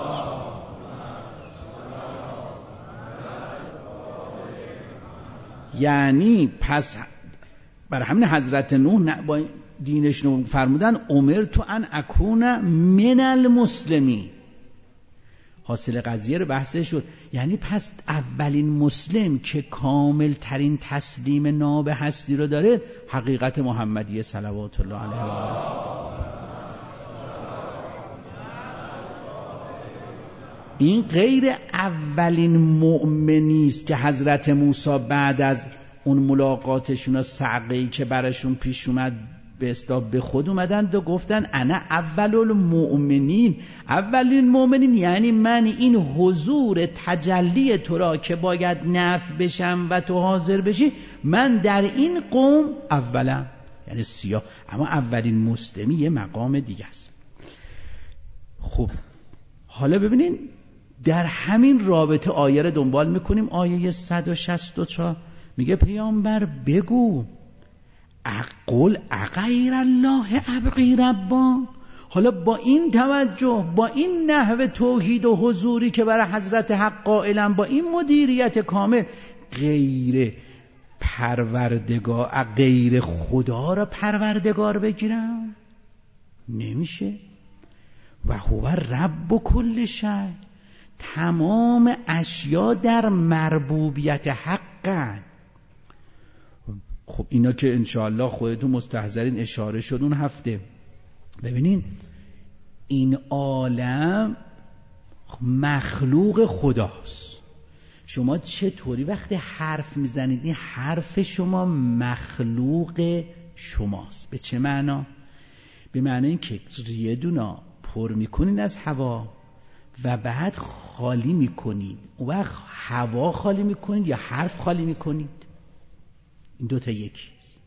یعنی پس برای همین حضرت نوح با دینش نو فرمودن امرت ان اکون من المسلمین. حاصل قضیه رو بحثه شد. یعنی پس اولین مسلم که کامل ترین تسلیم ناب هستی رو داره حقیقت محمدیه صلوات الله علیه و آله. این غیر اولین مؤمنی است که حضرت موسی بعد از اون ملاقاتشون و صعقه‌ای که براشون پیش اومد به اصطلاح به خود اومدن و گفتن انا اول المؤمنین. اولین مؤمنین یعنی من این حضور تجلی تو را که باید نفی بشم و تو حاضر بشی، من در این قوم اولم، یعنی سیاه. اما اولین مسلمی یه مقام دیگه است. خب حالا ببینین در همین رابطه آیه رو دنبال میکنیم. آیه صد و شصت و چهار میگه پیامبر بگو اقول اغیر الله ابغی ربا. حالا با این توجه، با این نحو توحید و حضوری که برای حضرت حق قائلم، با این مدیریت کامل، غیر پروردگار غیر خدا را پروردگار بگیرم؟ نمیشه. و هو رب کل شیء، تمام اشیا در مربوبیت حقن. خب اینا که انشاءالله خودتون مستحضرین اشاره شد اون هفته. ببینین این عالم مخلوق خداست. شما چطوری وقتی حرف میزنید این حرف شما مخلوق شماست؟ به چه معنا؟ به معنی این که یه دونا پر میکنید از هوا و بعد خالی میکنید، اون وقت هوا خالی میکنید یا حرف خالی میکنید؟ این دوتا یکیست.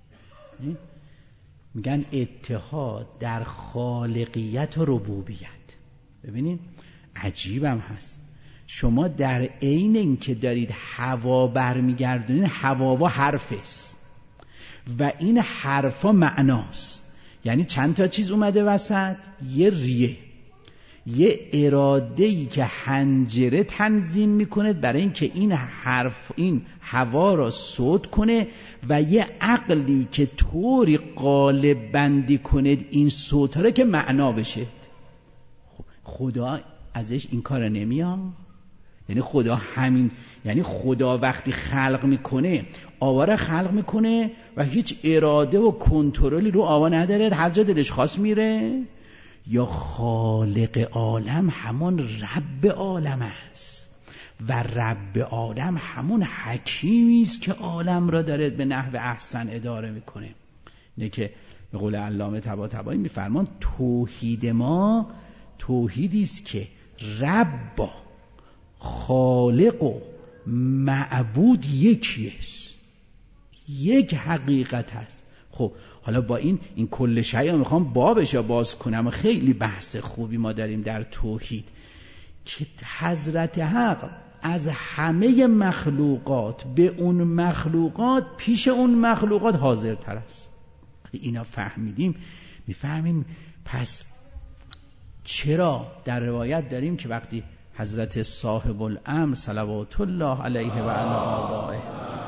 میگن اتحاد در خالقیت و ربوبیت. ببینید عجیبم هست، شما در عین این که دارید هوا برمیگردونید، هوا و حرفست و این حرفا معناست. یعنی چند تا چیز اومده وسط، یه ریه، یه اراده‌ای که حنجره تنظیم میکنه برای اینکه این حرف این هوا را صوت کنه و یه عقلی که طوری قالب بندی کنه این صوت را که معنا بشه. خدا ازش این کار نمیاد. یعنی خدا همین، یعنی خدا وقتی خلق میکنه آوا خلق میکنه و هیچ اراده و کنترلی رو آوا نداره، هر جا دلش خواست میره؟ یا خالق عالم همون رب عالم است و رب عالم همون حکیمی است که عالم را داره به نحو احسن اداره میکنه. اینه که به قول علامه طباطبایی میفرمان توحید ما توحیدی است که رب خالق و معبود یکی است، یک حقیقت هست. خب حالا با این این کل شیء میخوام بابش رو باز کنم. خیلی بحث خوبی ما داریم در توحید که حضرت حق از همه مخلوقات به اون مخلوقات پیش اون مخلوقات حاضرتر است. وقتی اینا فهمیدیم میفهمیم پس چرا در روایت داریم که وقتی حضرت صاحب الامر صلوات الله علیه و علی آبائه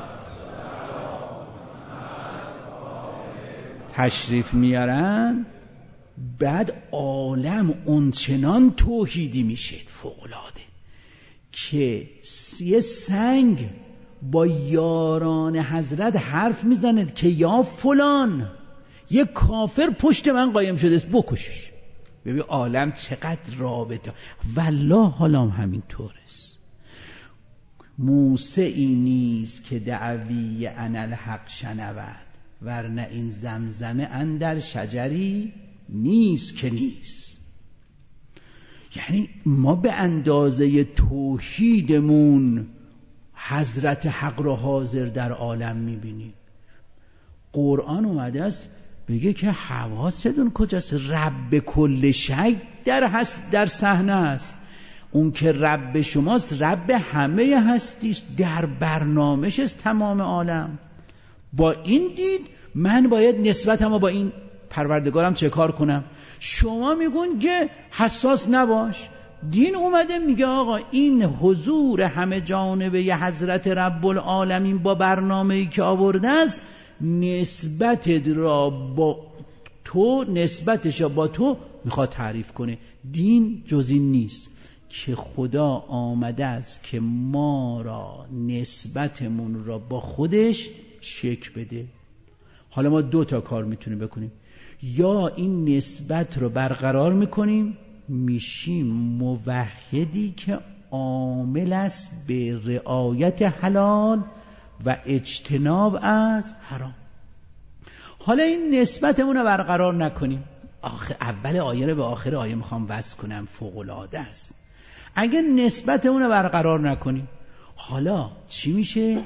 تشریف میارن، بعد عالم اونچنان توحیدی میشه فوق‌العاده که یه سنگ با یاران حضرت حرف میزنه که یا فلان یه کافر پشت من قایم شده است بکشش. ببین عالم چقدر رابطه. والله حالا همین طورست. موسی این نیست که دعوی انا الحق شنود، ورنه این زمزمه اندر شجری نیست که نیست. یعنی ما به اندازه توحیدمون حضرت حق را حاضر در عالم میبینیم. قرآن اومده است بگه که حواستون کجاست؟ رب کل شیء در هست در صحنه است. اون که رب شماست رب همه هستی است، در برنامه‌ش است تمام عالم. با این دید من باید نسبتمو با این پروردگارم چه کار کنم؟ شما میگون که حساس نباش. دین اومده میگه آقا این حضور همه جانبه ی حضرت رب العالمین با برنامه‌ای که آورده است نسبت را با تو نسبتش را با تو میخواد تعریف کنه. دین جز این نیست که خدا آمده است که ما را نسبتمون را با خودش شک بده. حالا ما دو تا کار میتونیم بکنیم، یا این نسبت رو برقرار میکنیم میشیم موحدی که عامل است به رعایت حلال و اجتناب از حرام. حالا این نسبتمون رو برقرار نکنیم. آخر اول آیه رو به آخر آیه میخوام وصل کنم، فوق العاده است. اگه نسبتمون رو برقرار نکنیم حالا چی میشه؟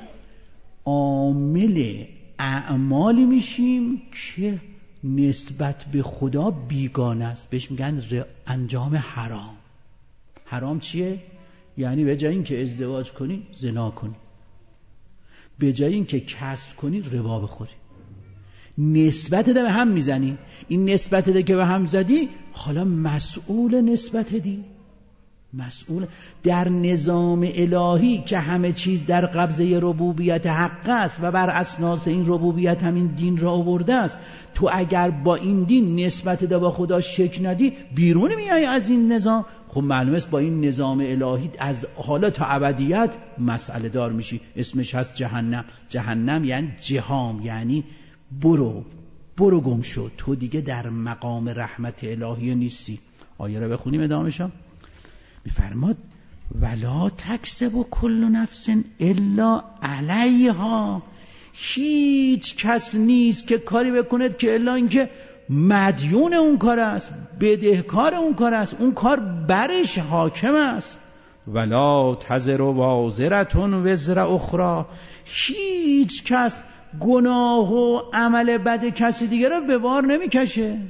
عامل اعمالی میشیم که نسبت به خدا بیگانه است. بهش میگن انجام حرام. حرام چیه؟ یعنی به جای این که ازدواج کنی زنا کنی، به جای این که کسب کنی ربا بخوری. نسبت ده به هم میزنی. این نسبت ده که به هم زدی حالا مسئول نسبت دی. مسئول در نظام الهی که همه چیز در قبضه ربوبیت حق است و بر اساس این ربوبیت همین دین را آورده است. تو اگر با این دین نسبت دا با خدا شک ندی بیرون میای از این نظام، خب معلومه است با این نظام الهی از حالا تا ابدیت مسئله دار میشی. اسمش هست جهنم. جهنم یعنی جهام، یعنی برو برو گم شو، تو دیگه در مقام رحمت الهی نیستی. آیه را بخونیم ادامه‌شو. میفرماد ولا تکسب کل نفس الا علیها، هیچ کس نیست که کاری بکند که الا اینکه مدیون اون کار است، بدهکار اون کار است، اون کار برش حاکم است. ولا تزر وازرة وزر اخرى، هیچ کس گناه و عمل بد کسی دیگر رو به بار نمیکشه.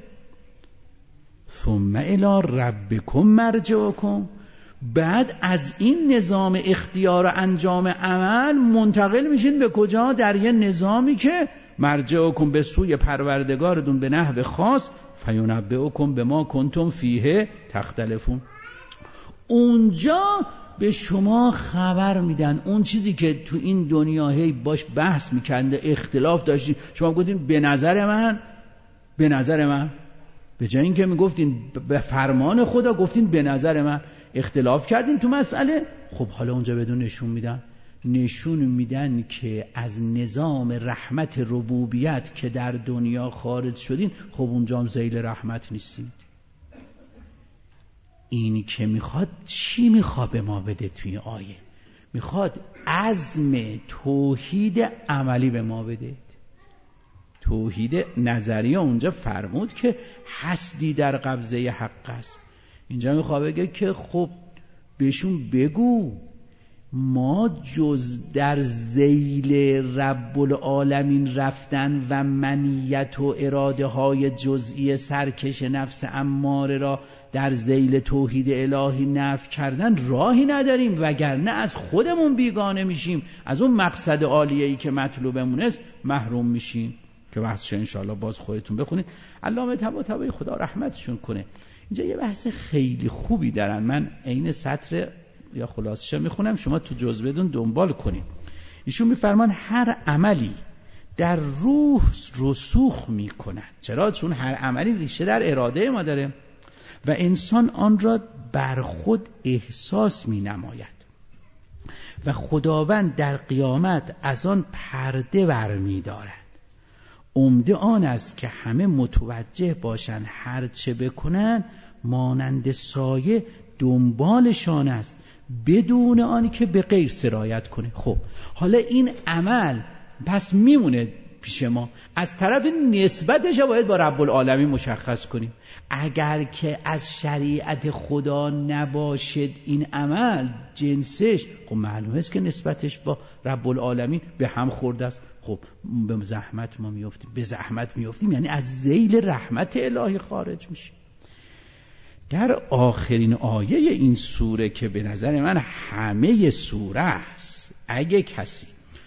ثم الی ربکم مرجعکم، بعد از این نظام اختیار و انجام عمل منتقل میشین به کجا؟ در یه نظامی که مرجعکم به سوی پروردگارتون به نحو خاص، فینبئکم بما کنتم فیه تختلفون. اونجا به شما خبر میدن اون چیزی که تو این دنیا هی باش بحث میکنده اختلاف داشتین، شما گفتین به نظر من به نظر من به جای اینکه میگفتین به فرمان خدا گفتین به نظر من، اختلاف کردین تو مسئله. خب حالا اونجا بدون نشون میدن نشون میدن که از نظام رحمت ربوبیت که در دنیا خارج شدین، خب اونجا هم ذیل رحمت نیستید. اینی که میخواد چی میخواد به ما بده توی آیه؟ میخواد عزم توحید عملی به ما بده. توحید نظریه اونجا فرمود که هستی در قبضه حق است. اینجا میخواد بگه که خب بهشون بگو ما جز در ذیل رب العالمین رفتن و منیت و اراده های جزئی سرکش نفس اماره را در ذیل توحید الهی نفی کردن راهی نداریم، وگرنه از خودمون بیگانه میشیم، از اون مقصد عالیه‌ای که مطلوبمون است محروم میشیم. که بحثش انشاءالله باز خودتون بخونید، علامه طباطبایی خدا رحمتشون کنه. اینجا یه بحث خیلی خوبی دارن، من عین سطر یا خلاصش میخونم، شما تو جزء بدون دنبال کنید. ایشون میفرمان هر عملی در روح رسوخ میکنن. چرا؟ چون هر عملی ریشه در اراده ما داره و انسان آن را بر خود احساس مینماید و خداوند در قیامت از آن پرده برمی‌دارد. عمده آن است که همه متوجه باشند هر چه بکنن مانند سایه دنبالشان است بدون آنی که به غیر سرایت کنه. خب حالا این عمل پس میمونه پیش ما، از طرف نسبتش باید با رب العالمین مشخص کنیم. اگر که از شریعت خدا نباشد این عمل جنسش، خب معلومه است که نسبتش با رب العالمین به هم خورده است. خب به زحمت ما میافتیم، به زحمت میافتیم یعنی از ذیل رحمت الهی خارج میشیم. در آخرین آیه این سوره که به نظر من همه سوره است، اگه کسی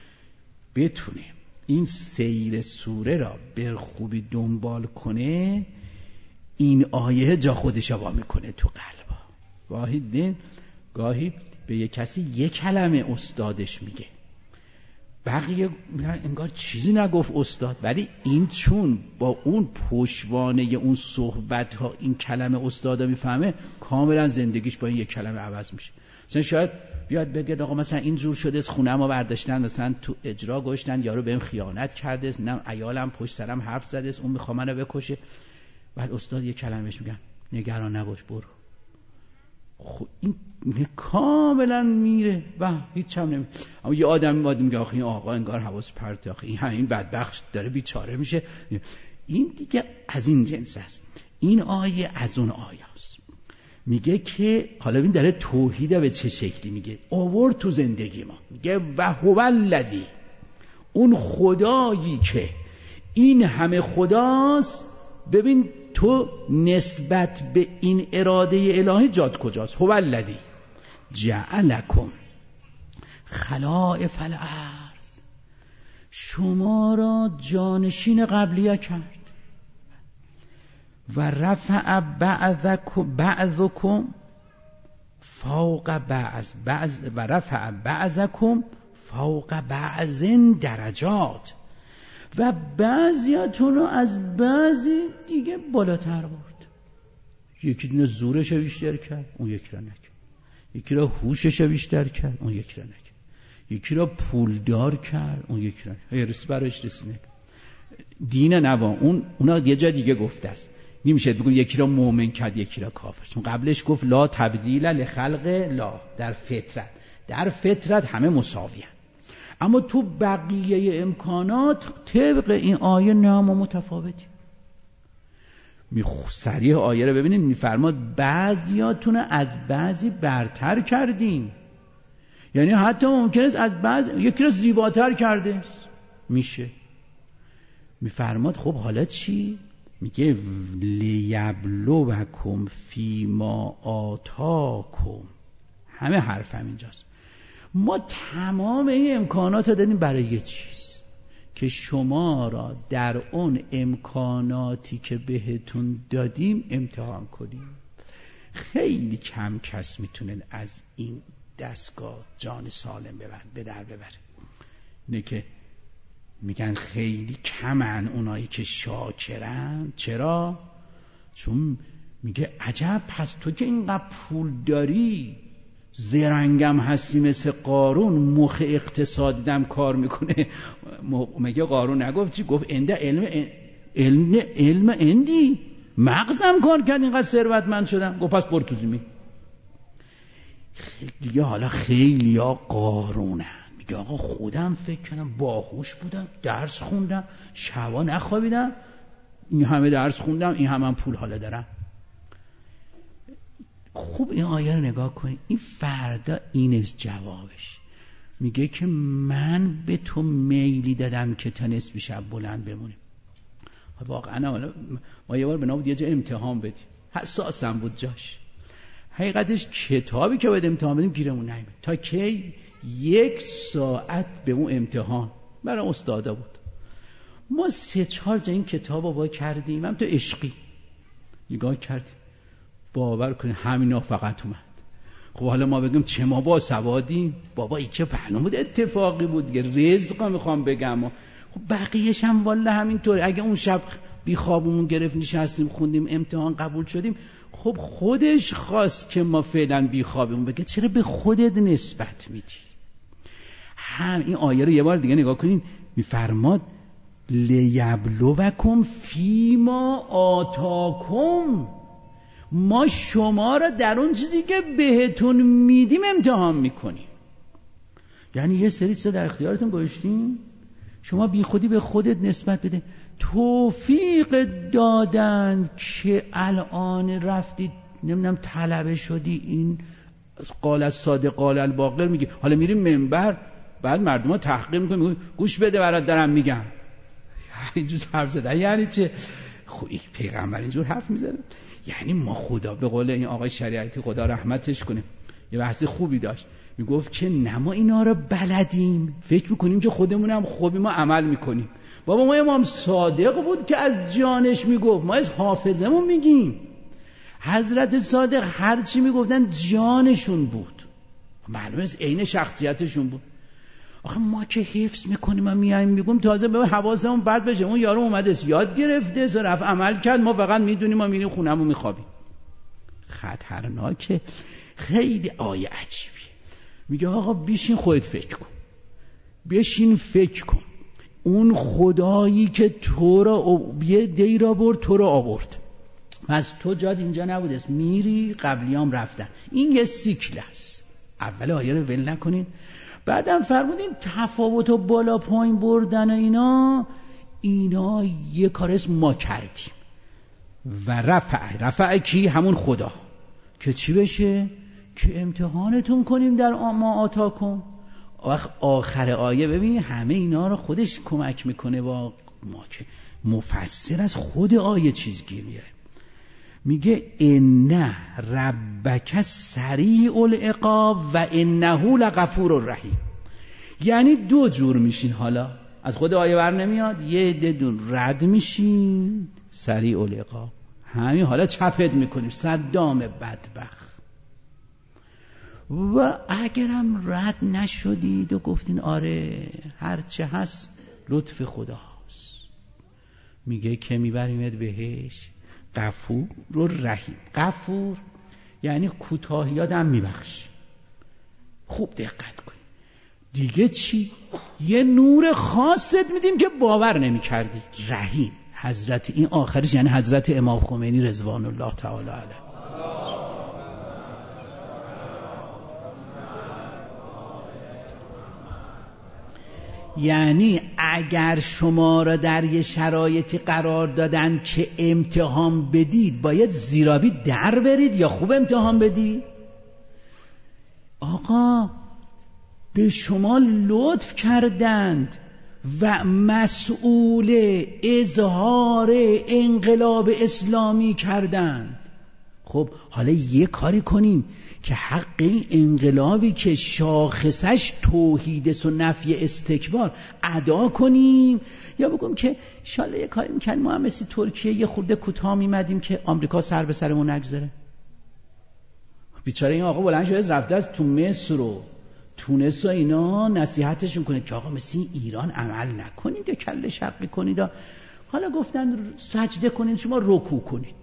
بتونه این سیر سوره را به خوبی دنبال کنه، این آیه جا خودش وا میکنه تو قلبا. گاهی دین گاهی به یک کسی یک کلمه استادش میگه، بقیه انگار چیزی نگفت استاد، ولی این چون با اون پشتوانه اون صحبت ها این کلمه استادا میفهمه، کاملا زندگیش با این یک کلمه عوض میشه. مثلا شاید بیاد بگه آقا مثلا این جور شده، خونه ما برداشتن مثلا تو اجرا گشتن، یارو بهم خیانت کرده، نه عیالم پشت سرم حرف زده، اون میخواد منو بکشه. بعد استاد یک کلمهش میگن نگران نباش برو. خب این کاملا میره و هیچ هم نمی. اما یه آدم میاد میگه آخه این آقا انگار حواس پرت، آخه این همین بدبخت داره بیچاره میشه. این دیگه از این جنس است. این آیه از اون آیه است. میگه که حالا این داره توحید به چه شکلی میگه آورد تو زندگی ما. میگه و هو الذی، اون خدایی که این همه خداست. ببین تو نسبت به این اراده الهی جات کجاست؟ هو الذی جعلکم خلائف الارض، شما را جانشین قبلیه کرد. و رفع بعضکم بعضکم فوق بعض بعض و رفع بعضکم فوق بعض درجات، و بعضیاتون رو از بعضی دیگه بالاتر برد. یکی دونه زورش رو بیشتر کرد، اون یکی رو نکرد. یکی رو هوشش رو بیشتر کرد، اون یکی رو نکرد. یکی رو پولدار کرد، اون یکی رو نکرد. رسی برایش رسی نکرد. دین نوا اون اونا یه جا دیگه گفته است. نمیشه بگم یکی را مؤمن کرد یکی را کافر، چون قبلش گفت لا تبدیل لخلق لا، در فطرت در فطرت همه مساویان، اما تو بقیه امکانات طبق این آیه نه ما متفاوتی. صریح آیه رو ببینید، میفرماد بعضیاتون از بعضی برتر کردیم، یعنی حتی ممکنه است از بعض یکی رو زیباتر کرده است. میشه میفرماد خب حالا چی؟ میگه لیبلوکم فیما آتاکم. همه حرف هم اینجاست. ما تمام این امکانات رو دادیم برای یه چیز، که شما را در اون امکاناتی که بهتون دادیم امتحان کنیم. خیلی کم کس میتونه از این دستگاه جان سالم به در ببره. اینه که میگن خیلی کمن اونایی که شاکرن. چرا؟ چون میگه عجب پس تو که اینقدر پول داری، زرنگم هستی مثل قارون، مخ اقتصادیدم کار میکنه. مگه قارون نگفت چی؟ گفت انده علم علم علم اندی مغزم کار کرد اینقدر ثروتمند شدم. گفت پس برو تو زمین. دیگه حالا خیلی ها قارونن. میگه آقا خودم فکر کنم باهوش بودم، درس خوندم، شبا نخوابیدم، این همه درس خوندم، این همه هم پول حالا دارم. خوب این آیه رو نگاه کنید. این فردا اینست جوابش. میگه که من به تو میلی دادم که تا نصف شب بلند بمونیم. واقعا ما یه بار به نام یه جا امتحان بدیم، حساسم بود جاش. حقیقتش کتابی که باید امتحان بدیم گیرمون نمیاد. تا کی؟ یک ساعت به اون امتحان برای استادا بود. ما سه چهار جا این کتاب رو با کردیم، هم تو عشقی نگاه کردیم، باور کنید همینا فقط اومد. خب حالا ما بگیم چه ما با سوادیم؟ بابا ای که برنامه بود، اتفاقی بود دیگه، رزق میخوام بگم. خب بقیه‌ش هم والله همینطوره. اگه اون شب بی خوابمون گرفت نشستیم خوندیم امتحان قبول شدیم، خب خودش خواست که ما فعلا بی خوابمون بگه چرا به خودت نسبت میدی؟ هم این آیه رو یه بار دیگه نگاه کنین. میفرماد لیبلوکم فیما آتاکم، ما شما را در اون چیزی که بهتون میدیم امتحان میکنیم. یعنی یه سری چیزا در اختیارتون گذاشتیم، شما بی خودی به خودت نسبت بده. توفیق دادن که الان رفتید نمیدونم طلبه شدی، این قال الصادق قال الباقر میگه، حالا میریم منبر بعد مردم ها تحقیر میکنیم، گوش بده برات دارم میگم. اینجور حرف زدن یعنی چه؟ خب این پیغمبر اینجور حرف میزنه؟ یعنی ما خدا به قول این آقای شریعتی خدا رحمتش کنه یه بحث خوبی داشت، میگفت که نه ما اینا رو بلدیم، فکر میکنیم که خودمونم خوبی ما عمل میکنیم. بابا ما امام صادق بود که از جانش میگفت، ما از حافظمون میگیم. حضرت صادق هرچی میگفتن جانشون بود، معلومه از عین شخصیتشون بود. آخه ما که حفظ میکنیم و میایم میگم تازه به حواسمون بد بشه، اون یارو اومده یاد گرفته ز رفع عمل کرد، ما فقط میدونیم ما میریم خونمون میخوابیم. خطرناکه. خیلی آیه عجیبیه. میگه آقا بشین خودت فکر کن، بشین فکر کن. اون خدایی که تو را یه دی را برد تو را آورد، پس تو جاد اینجا نبودست، میری قبلیام رفتن. این یه سیکل است. اول آیه رو ول نکنید. بعدم فرمودین تفاوت و بالا پایین بردن و اینا اینا یه کار اسم ما کردیم. و رفع رفع کی؟ همون خدا. که چی بشه؟ که امتحانتون کنیم در ما آتاکم. آخر آیه ببین همه اینا رو خودش کمک میکنه با ما که مفسر از خود آیه چیز گیر میاره. میگه ان ربک سریع العقاب و انه لغفور الرحیم. یعنی دو جور میشین. حالا از خود آیه بر نمیاد، یه عده دون رد میشین سریع العقاب، همین حالا چپت میکنی صدام بدبخت. و اگرم رد نشدید و گفتین آره هرچه هست لطف خداست، میگه که میبریمت بهش غفور و رحیم. غفور یعنی کوتاهیاتم میبخش. خوب دقت کن. دیگه چی؟ یه نور خاصت میدیم که باور نمی کردی. رحیم حضرت، این آخرش یعنی حضرت امام خمینی رضوان الله تعالی علیه. یعنی اگر شما را در یه شرایطی قرار دادن که امتحان بدید، باید زیرابی در برید یا خوب امتحان بدید؟ آقا به شما لطف کردند و مسئول اظهار انقلاب اسلامی کردند. خب حالا یه کاری کنیم که حق این انقلابی که شاخصش توحید و نفی استکبار ادا کنیم، یا بگم که انشالله یه کاری میکنیم ما هم مثل ترکیه یه خورده کوتاه میمدیم که آمریکا سر به سرمون نگذاره. بیچاره این آقا بلند شده رفته از تو مصر و تونس و اینا نصیحتشون کنه که آقا مثل ایران عمل نکنید، یا کله شقی کنید. حالا گفتن سجده کنید، شما رکوع کنید.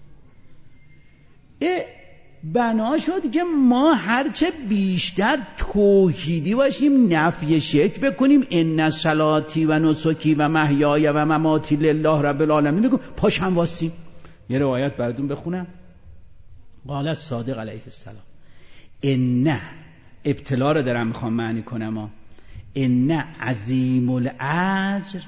اه بنا شد که ما هرچه بیشتر توحیدی باشیم، نفی شرک بکنیم، ان صلاتی و نسکی و محیای و مماتی لله رب العالمین بگم، پاش هم واسیم. یه روایت براتون بخونم. قال صادق علیه السلام ان، ابتلا رو دارم میخوام معنی کنم ها، ان عظیم الاجر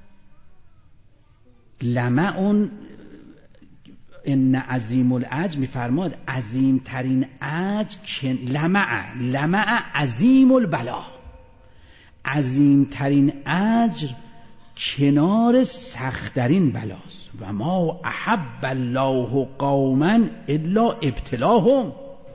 لمعون، ان عظیم الاجر میفرماد عظیم ترین اجر لمع، لمع عظیم البلا، عظیم ترین اجر کنار سخت‌ترین بلاست. و ما احب الله قوما الا ابتلاهم.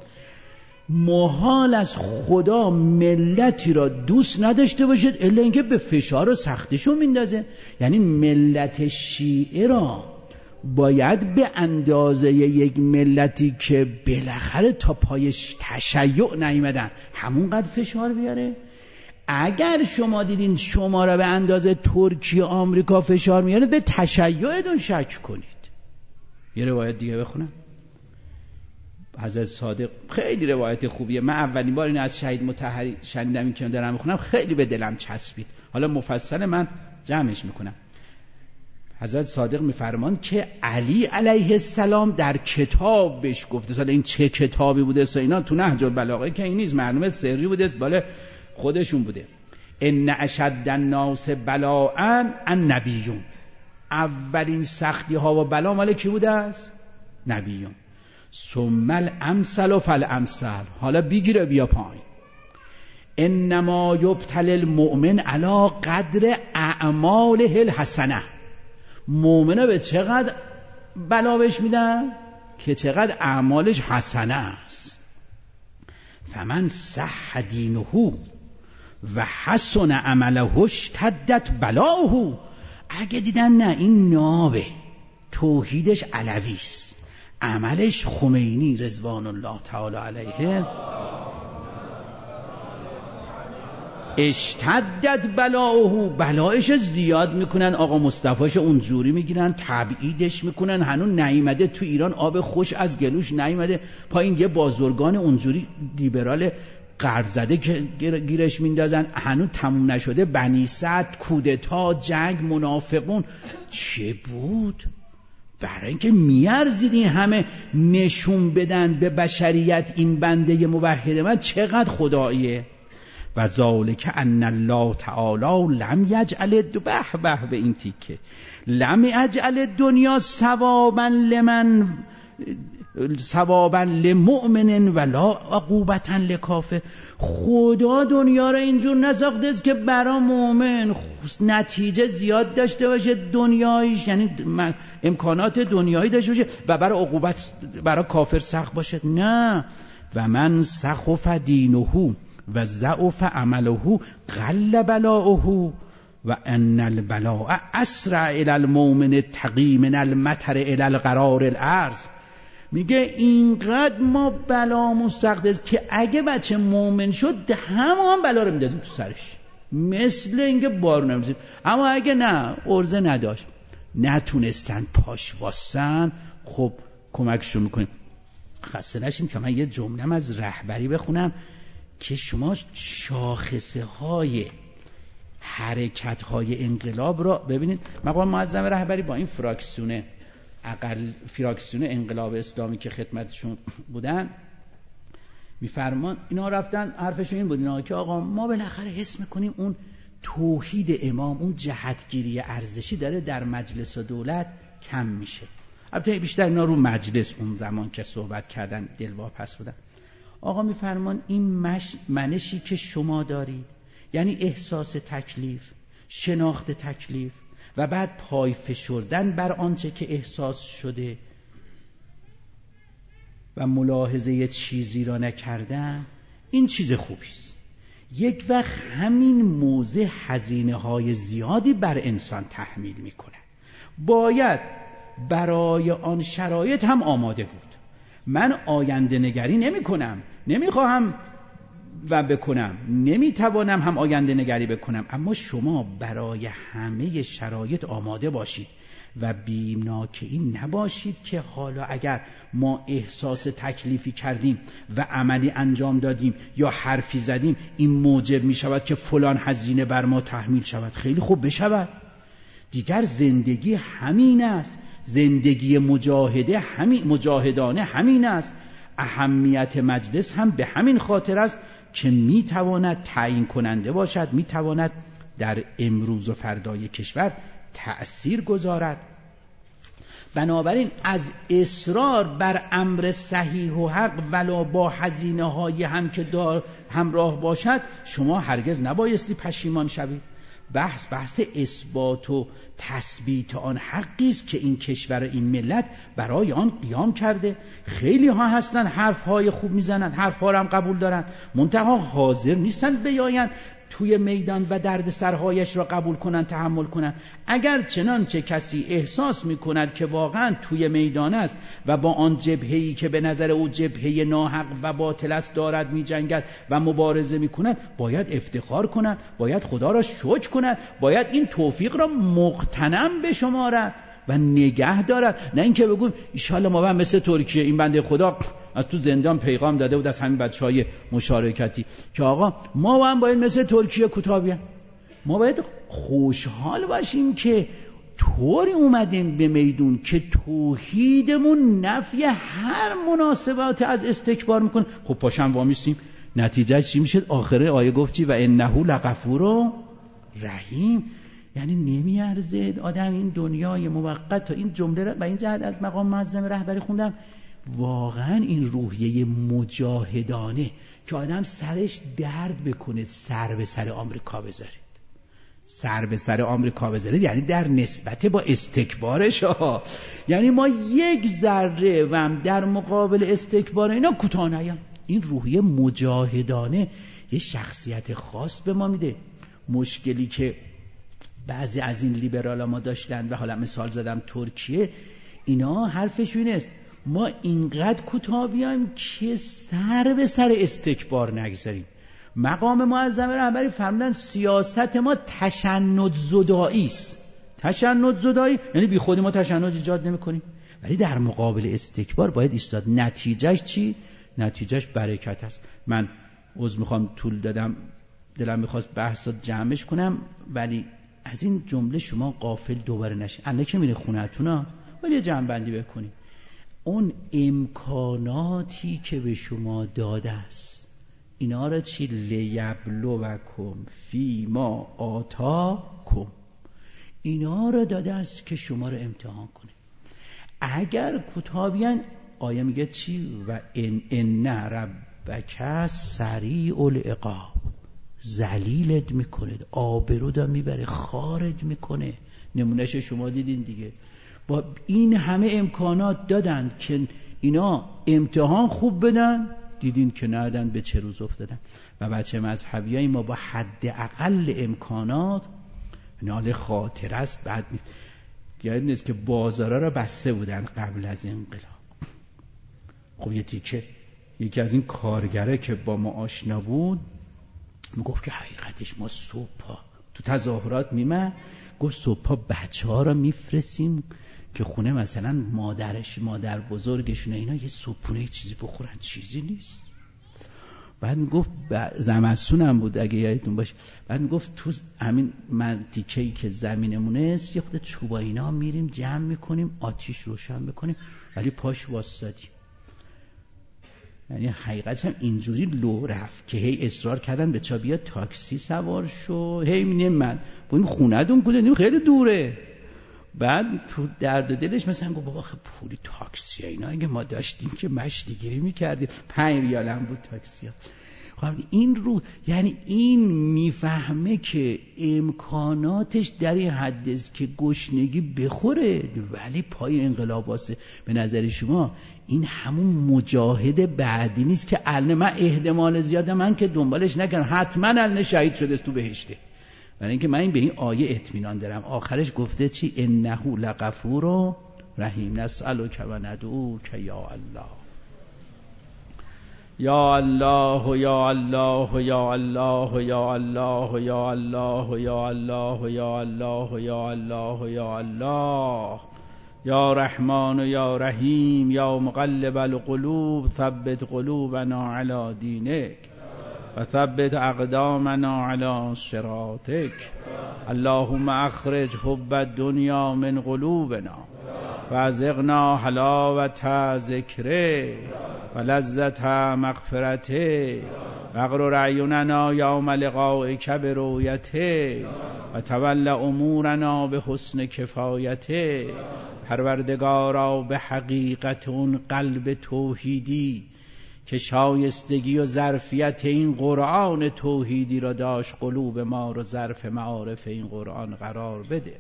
محال از خدا ملتی را دوست نداشته باشد الا اینکه به فشار و سختشون میندازه. یعنی ملت شیعه را باید به اندازه یک ملتی که بالاخره تا پایش تشیع نیامدن همونقدر فشار بیاره. اگر شما دیدین شما را به اندازه ترکیه آمریکا فشار میاره، به تشیعتون شک کنید. یه روایت دیگه بخونم. حضرت صادق خیلی روایت خوبیه. من اولین بار این از شهید مطهری شنیدم، این که دارم میخونم خیلی به دلم چسبید. حالا مفصل من جمعش میکنم. حضرت صادق میفرمان که علی علیه السلام در کتاب بهش گفته، حالا این چه کتابی بوده سو اینا تو نهج البلاغه که این نیست، معلومه سری بوده، بالا خودشون بوده. ان اشد الناس بلاء النبیون، اولین سختی ها و بلا مال کی بوده است؟ نبیون. ثم الامثل فالامثل، حالا بگیره بیا پایین. انما یبتلی المؤمن علی قدر اعماله الحسنه، مؤمنه به چقدر بلا بهش میدن؟ که چقدر اعمالش حسنه است. فمن صح دینه و حسن عمله اشتدت بلاؤه. اگه دیدن نه این نابه، توحیدش علوی است، عملش خمینی رضوان الله تعالی علیه، اشتدت بلاؤه، بلایش زیاد میکنن. آقا مصطفیش اونجوری میگیرن، تبعیدش میکنن، هنوز نیامده تو ایران آب خوش از گلوش نیامده پایین، یه بازرگان اونجوری لیبرال غرب زده که گیرش میندازن، هنوز تموم نشده. بنی سعد، کودتا، جنگ، منافقون چه بود؟ برای اینکه میارزید این همه نشون بدن به بشریت این بنده موحد من چقدر خداییه. و ذالک ان الله تعالی لم یجعل به به به این تیکه لم یجعل دنیا ثوابا لمن ثوابا لمؤمن ولا عقوبتا لکافر. خدا دنیا رو اینجور نساخته است که برای مؤمن نتیجه زیاد داشته باشه دنیایش، یعنی امکانات دنیایی داشته باشه، و برای عقوبت برای کافر سخت باشه. نه، و من سخف دینه و ضعف عمله قل بلاؤه و ان البلاء اسرع الى المؤمن التقی من المطر الى القرار الارض. میگه اینقدر ما بلامون سخت است که اگه بچه مومن شد همه هم بلا رو میندازیم تو سرش، مثل اینکه بارون نمیزیم. اما اگه نه، عرضه نداشت، نتونستن پاش واسن، خب کمکشون میکنیم. خسته نشین که من یه جمله از رهبری بخونم که شما شاخصه های حرکت های انقلاب را ببینید. مقام معظم رهبری با این فراکسیون اقل فراکسیون انقلاب اسلامی که خدمتشون بودن میفرمان، اینا رفتن حرفشون این بود اینا که آقا ما بالاخره حس میکنیم اون توحید امام، اون جهتگیری ارزشی داره در مجلس و دولت کم میشه. البته بیشتر اینا رو مجلس اون زمان که صحبت کردن دلواپس بودن. آقا میفرمان این مش... منشی که شما دارید، یعنی احساس تکلیف، شناخت تکلیف و بعد پای فشردن بر آنچه که احساس شده و ملاحظه چیزی را نکردن، این چیز خوبی است. یک وقت همین موضع هزینه های زیادی بر انسان تحمیل میکنه. باید برای آن شرایط هم آماده بود. من آینده نگری نمی کنم، نمی خواهم و بکنم، نمی توانم هم آینده نگری بکنم، اما شما برای همه شرایط آماده باشید و بیمناک این نباشید که حالا اگر ما احساس تکلیفی کردیم و عملی انجام دادیم یا حرفی زدیم، این موجب می شود که فلان هزینه بر ما تحمیل شود. خیلی خوب بشود. دیگر زندگی همین است، زندگی مجاهده همین مجاهدانه همین است. اهمیت مجلس هم به همین خاطر است که می تواند تعیین کننده باشد، می تواند در امروز و فردای کشور تأثیر گذارد. بنابراین از اصرار بر امر صحیح و حق ولو با هزینه های هم که دار همراه باشد شما هرگز نبایستی پشیمان شوید. بحث بحث اثبات و تثبیت آن حقی است که این کشور و این ملت برای آن قیام کرده. خیلی ها هستن حرف های خوب میزنن، حرف ها را هم قبول دارن، منتها حاضر نیستن بیاین توی میدان و درد سرهایش را قبول کنن، تحمل کنن. اگر چنانچه کسی احساس میکند که واقعا توی میدان است و با آن جبهه‌ای که به نظر او جبهه ناحق و باطل است دارد میجنگد و مبارزه میکند، باید افتخار کند، باید خدا را شکر کند، باید این توفیق را مغتنم بشمارد و نگه دارد. نه اینکه بگویم ان شاءالله ما هم مثل ترکیه، این بنده خدا از تو زندان پیغام داده بود از همین بچهای مشارکتی که آقا ما هم باید مثل ترکیه کوتاه بیایم. ما باید خوشحال باشیم که طوری اومدیم به میدون که توحیدمون نفی هر مناسبات از استکبار میکنه. خب پاشم وامیستیم، نتیجه چی میشه؟ آخره آیه گفت چی؟ و انه لغفور رحیم. یعنی نمیارزه آدم این دنیای موقت تا این جمله را و این جهت از مقام معظم رهبری خوندم. واقعا این روحیه مجاهدانه که آدم سرش درد بکنه سر به سر آمریکا بذارید، سر به سر آمریکا بذارید، یعنی در نسبت با استکبارش ها، یعنی ما یک ذره و هم در مقابل استکبار اینا کوتاه نیام. این روحیه مجاهدانه یه شخصیت خاص به ما میده. مشکلی که بعضی از این لیبرالا ما داشتن و حالا مثال زدم ترکیه، اینا حرفشون است ما اینقدر کوتاه بیایم که سر به سر استکبار نگذاریم. مقام معظم رهبری فرمودن سیاست ما تشنج زدایی است. تشنج زدایی یعنی بی خودی ما تشنج ایجاد نمی‌کنیم، ولی در مقابل استکبار باید ایستاد. نتیجهش چی؟ نتیجهش برکت است. من عذر میخوام طول دادم، دلم میخواست بحثات جمعش کنم، ولی از این جمله شما غافل دوباره نشین. الان که میره خونه‌تون ولی جمع بندی بکنید. اون امکاناتی که به شما داده است اینا را چی؟ لیبلوکم فی ما آتاکم، اینا را داده است که شما را امتحان کنه. اگر کوتاه بیان آیه میگه چی؟ و ان ان ربک سریع العقاب، ذلیلت میکنه، آبرو دا میبره، خارج میکنه. نمونهش شما دیدین دیگه. با این همه امکانات دادن که اینا امتحان خوب بدن، دیدین که ندادن به چه روز افتادن. و بچه مذهبیای ما با حد اقل امکانات نال خاطر است. بعد نیست یاد نیست که بازارا را بسته بودن قبل از انقلاب، خب یه تیکه یکی از این کارگره که با ما آشنا بود میگفت که حقیقتش ما صبح تو تظاهرات میمه، گفت صبح بچه ها را میفرستیم که خونه مثلا مادرش مادر بزرگشونه اینا یه صبحونه یه چیزی بخورن، چیزی نیست. بعد میگفت زمستونم بود اگه یادتون باشه، بعد میگفت تو همین منطقه‌ای که زمینمونه است یه خود چوبا اینا میریم جمع میکنیم آتیش روشن بکنیم، ولی پاش واسطادیم. یعنی حقیقت هم اینجوری لو رفت که هی اصرار کردن به چا بیا تاکسی سوار شو، هی میگم من ببین خونه دون کجا خیلی دوره. بعد تو درد و دلش مثلا گفت بابا خب پولی تاکسی اینا اگه ما داشتیم که مشتی گیری میکردیم، پنج ریال هم بود تاکسی ها. خب این رو یعنی این میفهمه که امکاناتش در این حد است که گشنگی بخوره ولی پای انقلاب واسه. به نظر شما این همون مجاهد بعدی نیست که الان من احتمال زیاده من که دنبالش نکردم حتما الان شهید شده است تو بهشته، برای اینکه من این به این آیه اطمینان دارم. آخرش گفته چی؟ انه لغفور رحیم نسألک و ندعوک یا الله یا الله یا الله یا الله یا الله یا الله یا الله یا الله یا الله یا الله یا رحمان و یا رحیم یا مقلب القلوب ثبت قلوبنا علی دینک و ثبت اقدامنا علی صراطک. اللهم اخرج حب الدنیا من قلوبنا و ازغنا حلاوت ذکره و لذت مغفرته و اغرر اعیننا یوم لقائک برؤیته و تول امورنا به حسن کفایته. پروردگارا به حقیقت اون قلب توحیدی که شایستگی و ظرفیت این قرآن توحیدی را داشت قلوب ما رو ظرف معارف این قرآن قرار بده.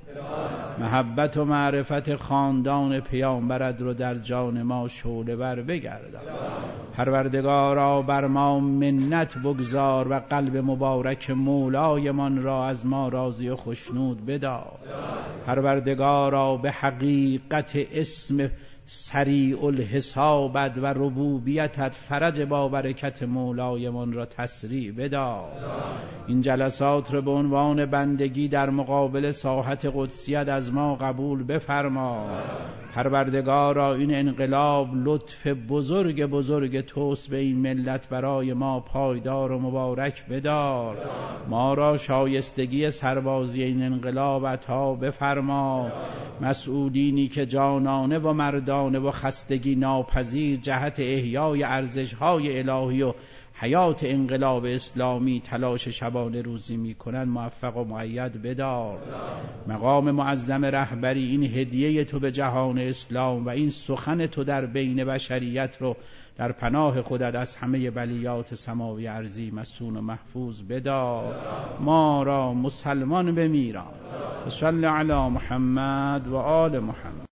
محبت و معرفت خاندان پیامبرت رو در جان ما شعله ور بگردان. پروردگارا بر ما منت بگذار و قلب مبارک مولایمان را از ما راضی و خشنود بدار. پروردگارا به حقیقت اسم سریع الحسابت و ربوبیتت فرج با برکت مولایمان را تسریع بدار. این جلسات را به عنوان بندگی در مقابل ساحت قدسیت از ما قبول بفرما. پروردگارا این انقلاب لطف بزرگ بزرگ توست به این ملت برای ما پایدار و مبارک بدار. ما را شایستگی سربازی این انقلاب عطا بفرما. مسئولینی که جانانه و مردانه و خستگی ناپذیر جهت احیای ارزش‌های الهی و حیات انقلاب اسلامی تلاش شبانه روزی میکنند موفق و مؤید بدار. مقام معظم رهبری این هدیه تو به جهان اسلام و این سخن تو در بین بشریت رو در پناه خودت از همه بلیات سماوی ارضی مصون و محفوظ بدار. ما را مسلمان بمیران. صلی علی محمد و آل محمد.